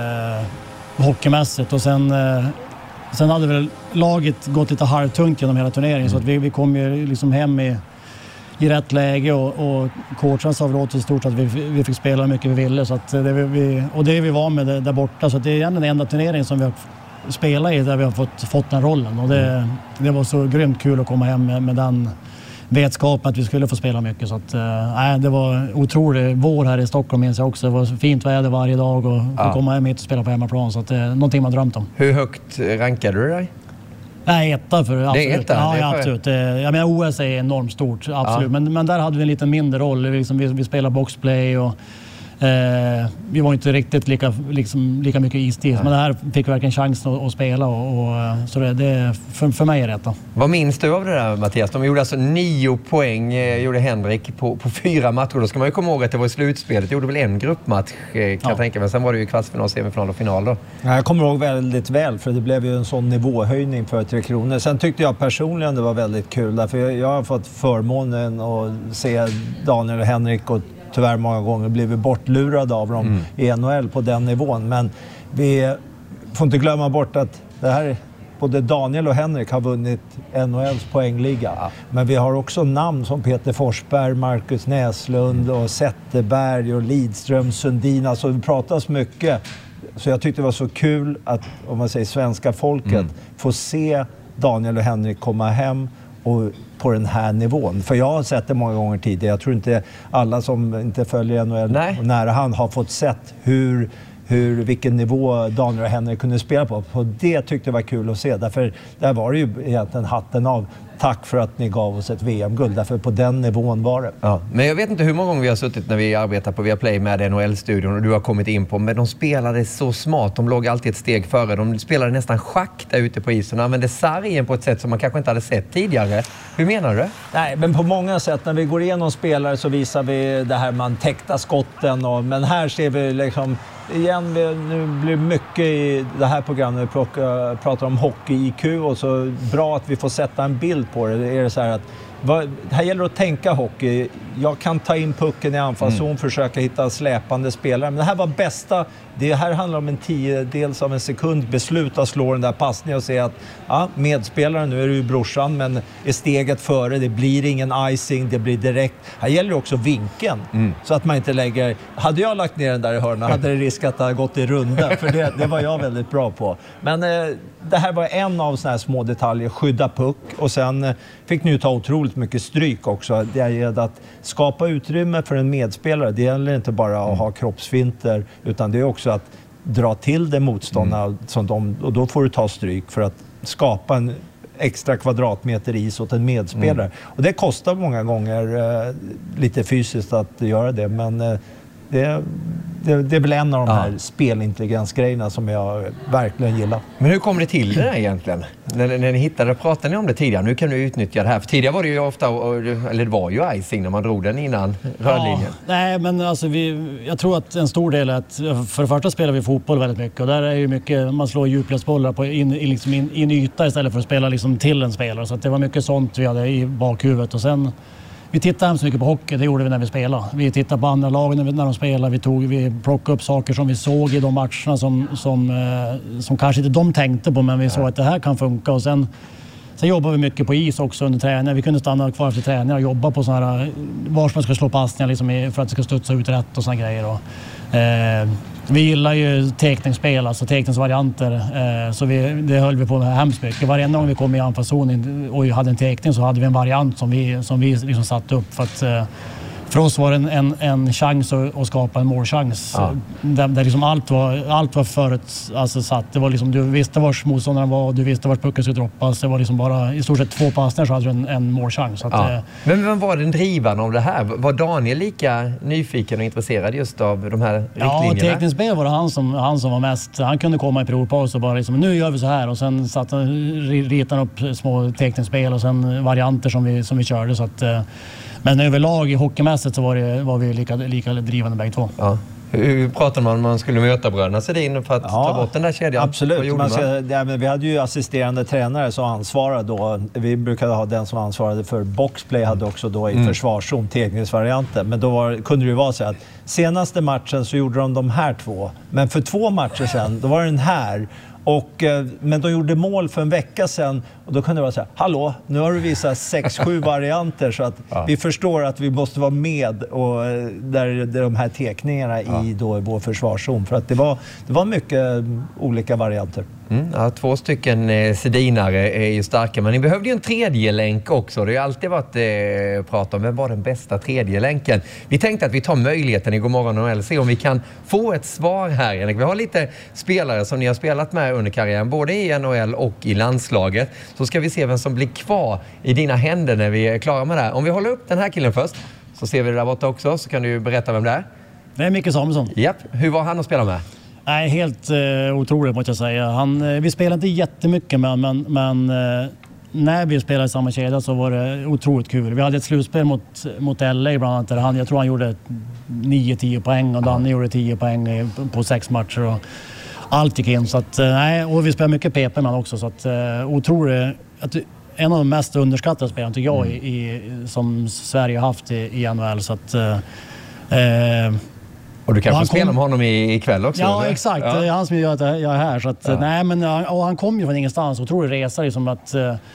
Speaker 2: eh, hockeymässigt. Och sen, eh, sen hade väl laget gått lite halvtungt genom hela turneringen, mm. så att vi, vi kom ju liksom hem i, i rätt läge och, och coachen sa väl åt i stort att vi, vi fick spela hur mycket vi ville. Så att det vi, och det vi var med det, där borta, så att det är egentligen den enda turneringen som vi har spela i där vi har fått, fått den rollen, och det, det var så grymt kul att komma hem med, med den vetskapen att vi skulle få spela mycket, så att äh, det var otroligt. Vår här i Stockholm minns jag också, det var fint väder varje dag och ja. komma hem hit och spela på hemmaplan, så att det är någonting man drömt om.
Speaker 1: Hur högt rankade du dig?
Speaker 2: Nej, etta för absolut.
Speaker 1: Det är etta,
Speaker 2: ja,
Speaker 1: det är
Speaker 2: ja,
Speaker 1: för...
Speaker 2: absolut. Jag menar, O S är enormt stort, absolut. Ja. Men, men där hade vi en lite mindre roll. Liksom, vi, vi spelar boxplay och Eh, vi var inte riktigt lika, liksom, lika mycket istid, men det här fick vi verkligen chans att, att spela och, och, så det, det för, för mig är rätt.
Speaker 1: Vad minns du av det där, Mattias? De gjorde alltså nio poäng, eh, gjorde Henrik på, på fyra matcher. Då ska man ju komma ihåg att det var i slutspelet. Det gjorde väl en gruppmatch eh, kan ja. jag tänka, men sen var det ju kvartsfinal, semifinal och final då.
Speaker 3: Ja, jag kommer ihåg väldigt väl, för det blev ju en sån nivåhöjning för Tre Kronor. Sen tyckte jag personligen det var väldigt kul, därför jag, jag har fått förmånen att se Daniel och Henrik och tyvärr många gånger blivit bortlurade av dem mm. i N H L på den nivån. Men vi får inte glömma bort att det här, både Daniel och Henrik har vunnit N H L:s poängliga. Ja. Men vi har också namn som Peter Forsberg, Marcus Näslund och Zetterberg och Lidström, Sundin. Alltså det pratas mycket. Så jag tyckte det var så kul att, om man säger svenska folket, mm. får se Daniel och Henrik komma hem och på den här nivån. För jag har sett det många gånger tidigare. Jag tror inte alla som inte följer N H L Nej. nära hand har fått sett hur, hur, vilken nivå Daniel och Henrik kunde spela på. Och det tyckte jag var kul att se. Därför där var det ju egentligen hatten av. Tack för att ni gav oss ett V M-guld. Därför på den nivån var det.
Speaker 1: Ja, men jag vet inte hur många gånger vi har suttit när vi arbetar på Viaplay med N H L-studion och du har kommit in på, men de spelade så smart. De låg alltid ett steg före. De spelade nästan schack där ute på isen och använde sargen på ett sätt som man kanske inte hade sett tidigare. Hur menar du?
Speaker 3: Nej, men på många sätt. När vi går igenom spelare så visar vi det här man täckta skotten. Och, men här ser vi liksom igen, nu blir mycket i det här programmet vi pratar om hockey-I Q och så bra att vi får sätta en bild på det. Det är så här att vad, här gäller det att tänka hockey. Jag kan ta in pucken i anfallszon, mm. försöka hitta släpande spelare. Men det här var bästa. Det här handlar om en tiondels av en sekund beslut att slå den där passningen och se att ja, medspelaren, nu är det ju brorsan, men är steget före. Det blir ingen icing, det blir direkt. Här gäller det också vinkeln. Mm. Så att man inte lägger... Hade jag lagt ner den där i hörnan hade det risk att det hade gått i runda. För det, det var jag väldigt bra på. Men eh, det här var en av såna här små detaljer. Skydda puck. Och sen eh, fick ni ju ta otroligt mycket stryk också. Det är att skapa utrymme för en medspelare. Det gäller inte bara att mm. ha kroppsfinter, utan det är också att dra till det motståndarna mm. som de, och då får du ta stryk för att skapa en extra kvadratmeter is åt en medspelare. Mm. Och det kostar många gånger eh, lite fysiskt att göra det, men eh, det, det, det är väl en av de här ja. spelintelligensgrejerna som jag verkligen gillar.
Speaker 1: Men hur kom det till det där egentligen? När, när ni hittade, pratade ni om det tidigare? Nu kan du utnyttja det här. För tidigare var det ju ofta, eller det var ju icing när man drog den innan rörlinjen. Ja,
Speaker 2: nej, men alltså vi, jag tror att en stor del är att för det första spelar vi fotboll väldigt mycket. Och där är ju mycket, man slår djupledsbollar på in, in, liksom in, in yta istället för att spela liksom till en spelare. Så att det var mycket sånt vi hade i bakhuvudet. Och sen... Vi tittade hemskt mycket på hockey, det gjorde vi när vi spelade. Vi tittade på andra lag när, när de spelade. Vi, tog, vi plockade upp saker som vi såg i de matcherna som, som, eh, som kanske inte de tänkte på, men vi såg att det här kan funka. Och sen, Sen jobbar vi mycket på is också under träning. Vi kunde stanna kvar efter träning och jobba på sådana här, var man ska slå passningar liksom för att det ska studsa ut rätt och såna grejer. Och, eh, vi gillar ju teckningsspel, alltså teckningsvarianter. Eh, så vi, det höll vi på med hemskt mycket. Varje gång vi kom i anfallszon och hade en teckning så hade vi en variant som vi, som vi liksom satte upp för att eh, för oss var det en, en, en chans att, att skapa en målchans. Ja. Där, där liksom allt var, allt var förut alltså satt. Det var liksom, du visste var motståndaren var, du visste var pucken skulle droppas. Det var liksom bara i stort sett två passningar så hade du en, en målchans. Så att,
Speaker 1: ja.
Speaker 2: eh,
Speaker 1: Men vem var den drivande av det här? Var Daniel lika nyfiken och intresserad just av de här riktlinjerna?
Speaker 2: Ja, teknisk var det han som, han som var mest. Han kunde komma i periodpaus och bara liksom, nu gör vi så här. Och sen satt han, ritade upp små tekniskspel och sen varianter som vi, som vi körde. Så att, eh, men överlag i hockeymässigt så var, det, var vi lika, lika drivande bägge två.
Speaker 1: Ja. Hur pratade man om man skulle möta bröderna Sedin för att ja, ta bort den där kedjan?
Speaker 3: Absolut. Man ska, ja, men vi hade ju assisterande tränare som ansvarade då. Vi brukade ha den som ansvarade för boxplay, hade också då i mm. försvarszon tekningsvarianten. Men då var, kunde det ju vara så att senaste matchen så gjorde de de här två. Men för två matcher sedan, då var den här. Och, men de gjorde mål för en vecka sedan och då kunde det vara så här, hallå, nu har du visat sex, sju varianter så att ja. vi förstår att vi måste vara med och där, där de här teckningarna ja. i då vår försvarszon. För att det var, det var mycket olika varianter.
Speaker 1: Mm, ja, två stycken eh, sedinare är ju starka, men ni behövde ju en tredje länk också. Det har ju alltid varit eh, prat om vem var den bästa tredje länken. Vi tänkte att vi tar möjligheten i Godmorgon och se om vi kan få ett svar här. Vi har lite spelare som ni har spelat med under karriären, både i N H L och i landslaget. Så ska vi se vem som blir kvar i dina händer när vi är klara med det här. Om vi håller upp den här killen först, så ser vi det där borta också, så kan du berätta vem det är.
Speaker 2: Det är Micke Samuelsson.
Speaker 1: Japp. Hur var han att spela med?
Speaker 2: Nej, helt eh, otroligt måste jag säga. Han, vi spelade inte jättemycket med men, men eh, när vi spelade i samma kedja så var det otroligt kul. Vi hade ett slutspel mot, mot L A bland annat där han, jag tror han gjorde nio tio poäng och Danne gjorde tio poäng på sex matcher och allt gick in. Så att, nej, och vi spelade mycket P P med också så att eh, otroligt, att, en av de mest underskattade spelarna tycker jag mm. i, i, som Sverige har haft i, i N H L så att eh,
Speaker 1: och du kan få spela kom... med honom ikväll också?
Speaker 2: Ja,
Speaker 1: eller?
Speaker 2: exakt.
Speaker 1: Ja.
Speaker 2: Det är han som gör att jag är här. Så att, ja. nej, men, och han kom ju från ingenstans. Otrolig resa. Liksom att,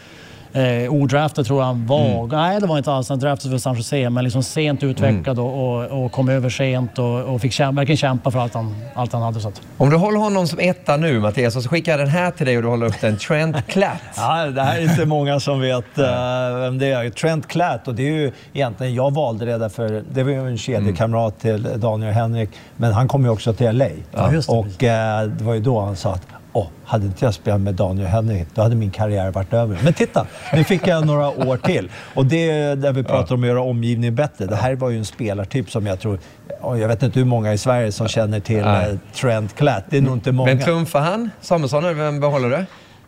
Speaker 2: eh, odraftet tror jag han var. Mm. Nej, det var inte alls. Han draftades för San Jose. Men liksom sent utvecklad mm. och, och, och kom över sent. Och, och fick kämpa, verkligen kämpa för allt han, allt han hade. Så att.
Speaker 1: Om du håller honom som etta nu, Mattias, så skickar jag den här till dig och du håller upp den. Trent Klatt.
Speaker 3: Ja, det här är inte många som vet uh, vem det är. Trent Klatt. Och det är ju egentligen, jag valde det därför, det var ju en kedjekamrat mm. till Daniel och Henrik. Men han kom ju också till L A.
Speaker 2: Ja, just det.
Speaker 3: Och uh, det var ju då han sa att åh, hade inte jag spelat med Daniel och Henrik, då hade min karriär varit över. Men titta, nu fick jag några år till. Och det är där vi pratar om att göra omgivningen bättre. Det här var ju en spelartyp som jag tror, jag vet inte hur många i Sverige som känner till uh, Trent Klatt. Det är nog inte många.
Speaker 1: Men trumfar han? Samuelsson, vem behåller du?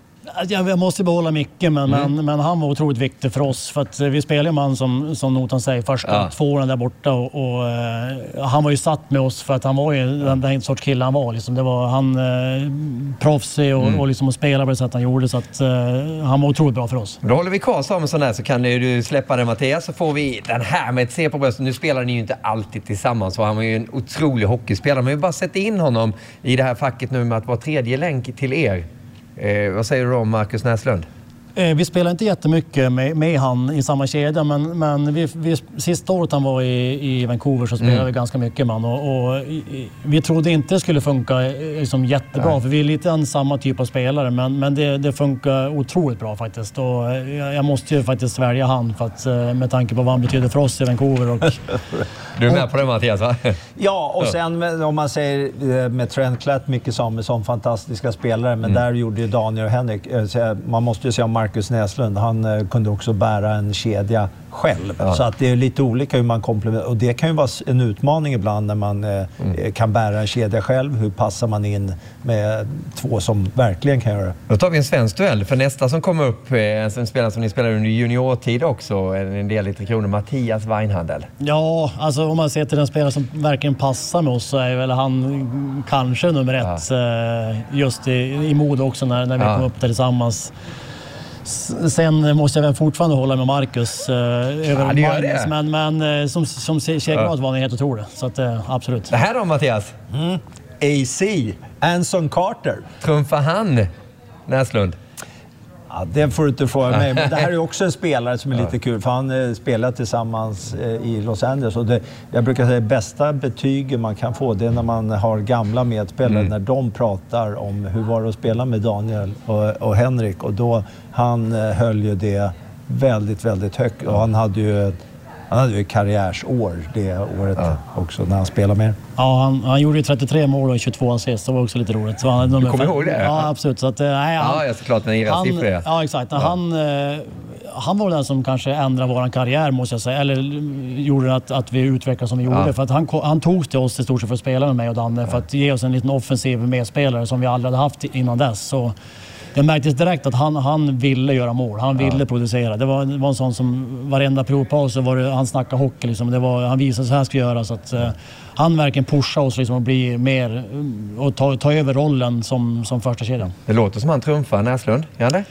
Speaker 2: Jag måste behålla mycket, men, mm. men, men han var otroligt viktig för oss. För att vi spelade med han som, som Notan säger, första ja. två åren där borta. Och, och uh, han var ju satt med oss för att han var ju den, den sorts kille han var. Liksom. Det var han uh, proffsig och, mm. och, liksom, och spelade på det sätt han gjorde. Så att, uh, han var otroligt bra för oss.
Speaker 1: Då håller vi kvar Samuelsson här så kan du släppa den, Mattias. Så får vi den här med ett C på bröstet. Nu spelar ni ju inte alltid tillsammans. Så han var ju en otrolig hockeyspelare. Men vi bara sätter in honom i det här facket nu med att vara tredje länk till er. Eh, vad säger du om Marcus Näslund?
Speaker 2: Eh, vi spelar inte jättemycket med, med han i samma kedja, men, men vi, vi, sista året han var i, i Vancouver så spelade mm. vi ganska mycket med han. Och, och, i, vi trodde inte det skulle funka liksom, jättebra, Nej. för vi är lite en samma typ av spelare, men, men det, det funkar otroligt bra faktiskt. Och jag, jag måste ju faktiskt välja han för att, med tanke på vad han betyder för oss i Vancouver. Och,
Speaker 1: du är med på det, Mattias, va?
Speaker 3: Ja, och sen om man säger med Trent Klatt, Micke Samuelsson, fantastiska spelare, men mm. där gjorde ju Daniel och Henrik, man måste ju säga om Marcus Näslund, han kunde också bära en kedja själv. Ja. Så att det är lite olika hur man komplementerar, och det kan ju vara en utmaning ibland när man mm. kan bära en kedja själv. Hur passar man in med två som verkligen kan göra det?
Speaker 1: Då tar vi en svensk duell, för nästa som kommer upp är en spelare som ni spelar under juniortid också, en del i Tre Kronor, Mattias Weinhandel.
Speaker 2: Ja, alltså om man ser till den spelare som verkligen passar med oss så är väl han kanske nummer ett ja. just i, i mod också när, när vi ja. kom upp där tillsammans. Sen måste jag väl fortfarande hålla med Marcus eh, över ja, Magnus, men, men eh, som, som kedjekamrat var han helt otrolig. Så att, eh, absolut.
Speaker 1: Det här då, Mattias?
Speaker 3: Mm. A C, Anson Carter.
Speaker 1: Trumfar han Näslund?
Speaker 3: Ja, det får du inte fråga mig, men det här är också en spelare som är lite kul, för han eh, spelar tillsammans eh, i Los Angeles. Och det, jag brukar säga att bästa betyg man kan få, det är när man har gamla medspelare, mm. när de pratar om hur var det att spela med Daniel och, och Henrik. Och då, han eh, höll ju det väldigt, väldigt högt. Och han hade ju ett Han hade ju karriärsår det året ja. också när han spelade med.
Speaker 2: Ja, han, han gjorde ju trettiotre mål och tjugotvå assist. Det var också lite roligt. Så han,
Speaker 1: du kommer ihåg det?
Speaker 2: Ja, absolut. Så att, nej, han,
Speaker 1: ja, jag såklart med era siffror. Ja,
Speaker 2: ja exakt. Ja. Han, han var den som kanske ändrade vår karriär, måste jag säga. Eller gjorde att, att vi utvecklades som vi gjorde. Ja. För att han, han tog till oss i stort sett för att spela med mig och Danne. Ja. För att ge oss en liten offensiv medspelare som vi aldrig hade haft innan dess. Så det märktes direkt att han, han ville göra mål. Han ville ja. producera. Det var, det var en sån som varenda provpaus var det, han snackade hockey. Liksom. Det var, han visade så här ska göra. Så att, uh, han verkligen pushade oss liksom, att bli mer och ta, ta över rollen som, som första kedjan.
Speaker 1: Det låter som han trumfar Näslund. Gör det?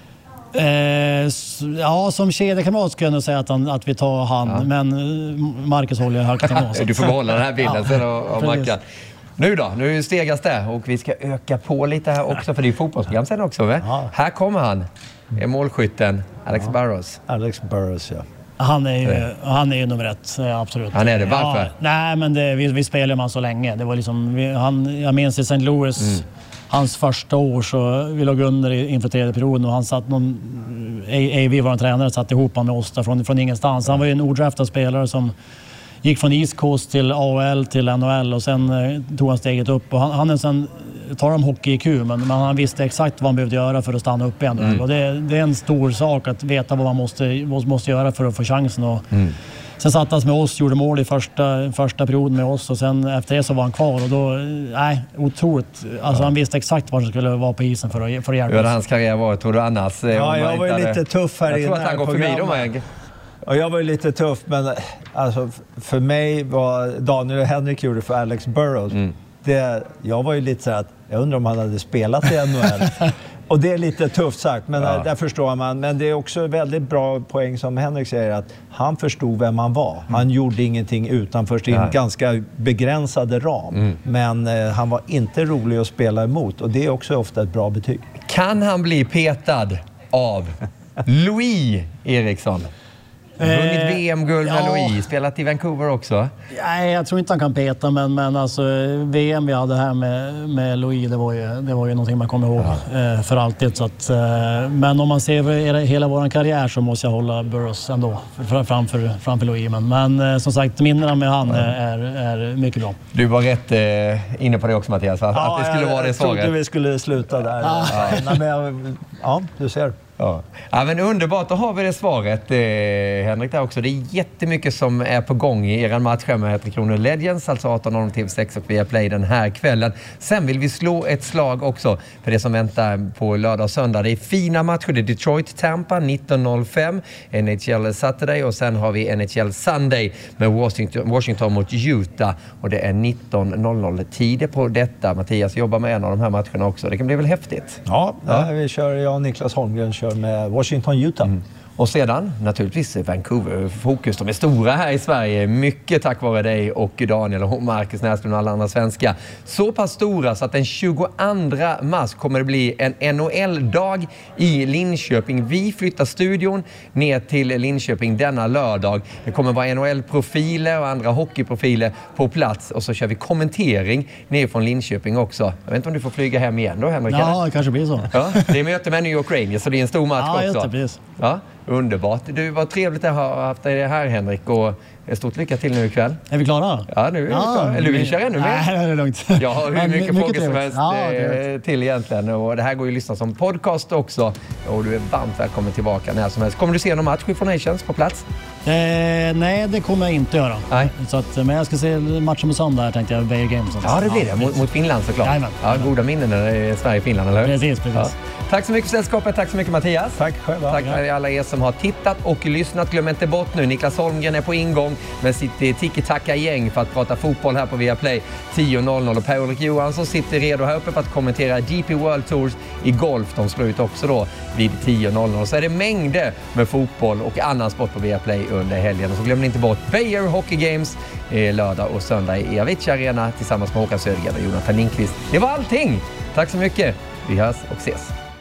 Speaker 2: Eh, ja, som kedjekamrat skulle jag nog säga att, han, att vi tar han. Ja. Men Marcus håller jag högt emot.
Speaker 1: Du får behålla den här bilden sen av, av Mackan. Nu då, nu stegas det och vi ska öka på lite här också, för det är fotbollsprogram sen också. Ja. Här kommer han, är målskytten Alex ja. Burrows.
Speaker 3: Alex Burrows, ja.
Speaker 2: Han är ju, han är ju nummer ett, absolut.
Speaker 1: Han är det, varför?
Speaker 2: Ja, nej, men det, vi, vi spelade med han så länge. Det var liksom, vi, han, jag minns i Saint Louis, mm. hans första år så vi låg under inför tredje perioden och han satt någon, A V var en tränare, satt ihop han med oss där från, från ingenstans. Han var ju en odraftad spelare som gick från East Coast till A H L till N H L och sen eh, tog han steget upp. Och han, han är sen, tar de hockey i Q, men, men han visste exakt vad han behövde göra för att stanna upp i N H L. Mm. Och det, det är en stor sak att veta vad man måste, måste göra för att få chansen. Och mm. Sen satt han med oss, gjorde mål i första, första perioden med oss och sen efter det så var han kvar. Och då, nej, otroligt. Alltså ja. Han visste exakt var han skulle vara på isen för att, för att hjälpa oss.
Speaker 1: Hur hade hans karriär varit, tror du annars?
Speaker 3: Ja, jag var ju lite tuff här
Speaker 1: jag
Speaker 3: inne.
Speaker 1: Jag tror att han går förbi dem, Henrik.
Speaker 3: Och jag var ju lite tuff, men alltså, för mig var Daniel och Henrik gjorde för Alex Burrows. Mm. Det, jag var ju lite så att jag undrar om han hade spelat i N H L. Och det är lite tufft sagt, men ja. där förstår man. Men det är också väldigt bra poäng som Henrik säger, att han förstod vem han var. Han mm. gjorde ingenting utanför sin Nej. ganska begränsade ram. Mm. Men eh, han var inte rolig att spela emot, och det är också ofta ett bra betyg.
Speaker 1: Kan han bli petad av Louis Eriksson? Vunnit V M-guld med ja. Louis, spelat i Vancouver också.
Speaker 2: Nej, jag tror inte han kan peta, men, men alltså, V M vi hade här med, med Louis, det var, ju, det var ju någonting man kommer ihåg ja. eh, för alltid. Så att, eh, men om man ser hela vår karriär så måste jag hålla Burrows ändå framför, framför Louis. Men, men eh, som sagt, minnena med han ja. är, är mycket bra.
Speaker 1: Du var rätt eh, inne på det också, Mattias, att, ja, att det skulle
Speaker 3: jag,
Speaker 1: vara det svaret.
Speaker 3: Jag trodde vi skulle sluta där. Ja, ja. Nej, men jag, ja du ser.
Speaker 1: Ja. Ja, men underbart, då har vi det svaret, eh, Henrik, där också. Det är jättemycket som är på gång i er match med Tre Kronor Legends, alltså arton noll T V sex och via Play den här kvällen. Sen vill vi slå ett slag också för det som väntar på lördag och söndag. Det är fina matcher, det är Detroit Tampa nitton noll fem, N H L Saturday, och sen har vi N H L Sunday med Washington, Washington mot Utah, och det är nitton noll noll tider på detta. Mattias jobbar med en av de här matcherna också. Det kan bli väl häftigt?
Speaker 3: Ja, ja. vi kör, jag och Niklas Holmgren kör med Washington, Utah. Mm.
Speaker 1: Och sedan naturligtvis Vancouver. Fokus, de är stora här i Sverige. Mycket tack vare dig och Daniel och Marcus Näslund och alla andra svenska. Så pass stora så att den tjugoandra mars kommer det bli en N H L-dag i Linköping. Vi flyttar studion ner till Linköping denna lördag. Det kommer vara N H L-profiler och andra hockeyprofiler på plats. Och så kör vi kommentering ner från Linköping också. Jag vet inte om du får flyga hem igen då, Henrik?
Speaker 2: Ja, det kanske blir så.
Speaker 1: Ja, det är möte med New York Rangers, så det är en stor match
Speaker 2: ja,
Speaker 1: också.
Speaker 2: Just det, precis.
Speaker 1: Ja, underbart. Du, var trevligt att ha haft dig här, Henrik, och stort lycka till nu ikväll.
Speaker 2: Är vi klara?
Speaker 1: Ja, nu är vi
Speaker 2: ja,
Speaker 1: klara. Eller vill vi köra ännu mer?
Speaker 2: Nej, det är lugnt.
Speaker 1: Jag har hur mycket, mycket frågor som helst
Speaker 2: ja,
Speaker 1: till egentligen. Och det här går ju att lyssna som podcast också. Och du är varmt välkommen tillbaka när som helst. Kommer du se någon match i Four Nations på plats?
Speaker 2: Eh, nej, det kommer jag inte göra.
Speaker 1: Nej.
Speaker 2: Så att, men jag ska se matchen på söndag här, tänkte jag, Bayer Games.
Speaker 1: Ja, det blir det. Mot, mot Finland såklart.
Speaker 2: Jajamän.
Speaker 1: Ja, goda minnen när det är Sverige-Finland, eller hur?
Speaker 2: Precis, precis. Ja.
Speaker 1: Tack så mycket för sällskapet. Tack så mycket, Mattias.
Speaker 3: Tack själva.
Speaker 1: Tack för alla er som har tittat och lyssnat. Glöm inte bort nu, Niklas Holmgren är på ingång med sitt tiki-taka-gäng för att prata fotboll här på Viaplay tio noll noll. Och Per-Ulrik Johansson sitter redo här uppe för att kommentera G P World Tours i golf. De slår ut också då vid tio noll noll. Så är det mängder med fotboll och annan sport på Viaplay under helgen. Och så glöm inte bort Beijer Hockey Games eh, lördag och söndag i Avicii Arena tillsammans med Håkan Södergren och Jonathan Lindqvist. Det var allting! Tack så mycket! Vi hörs och ses!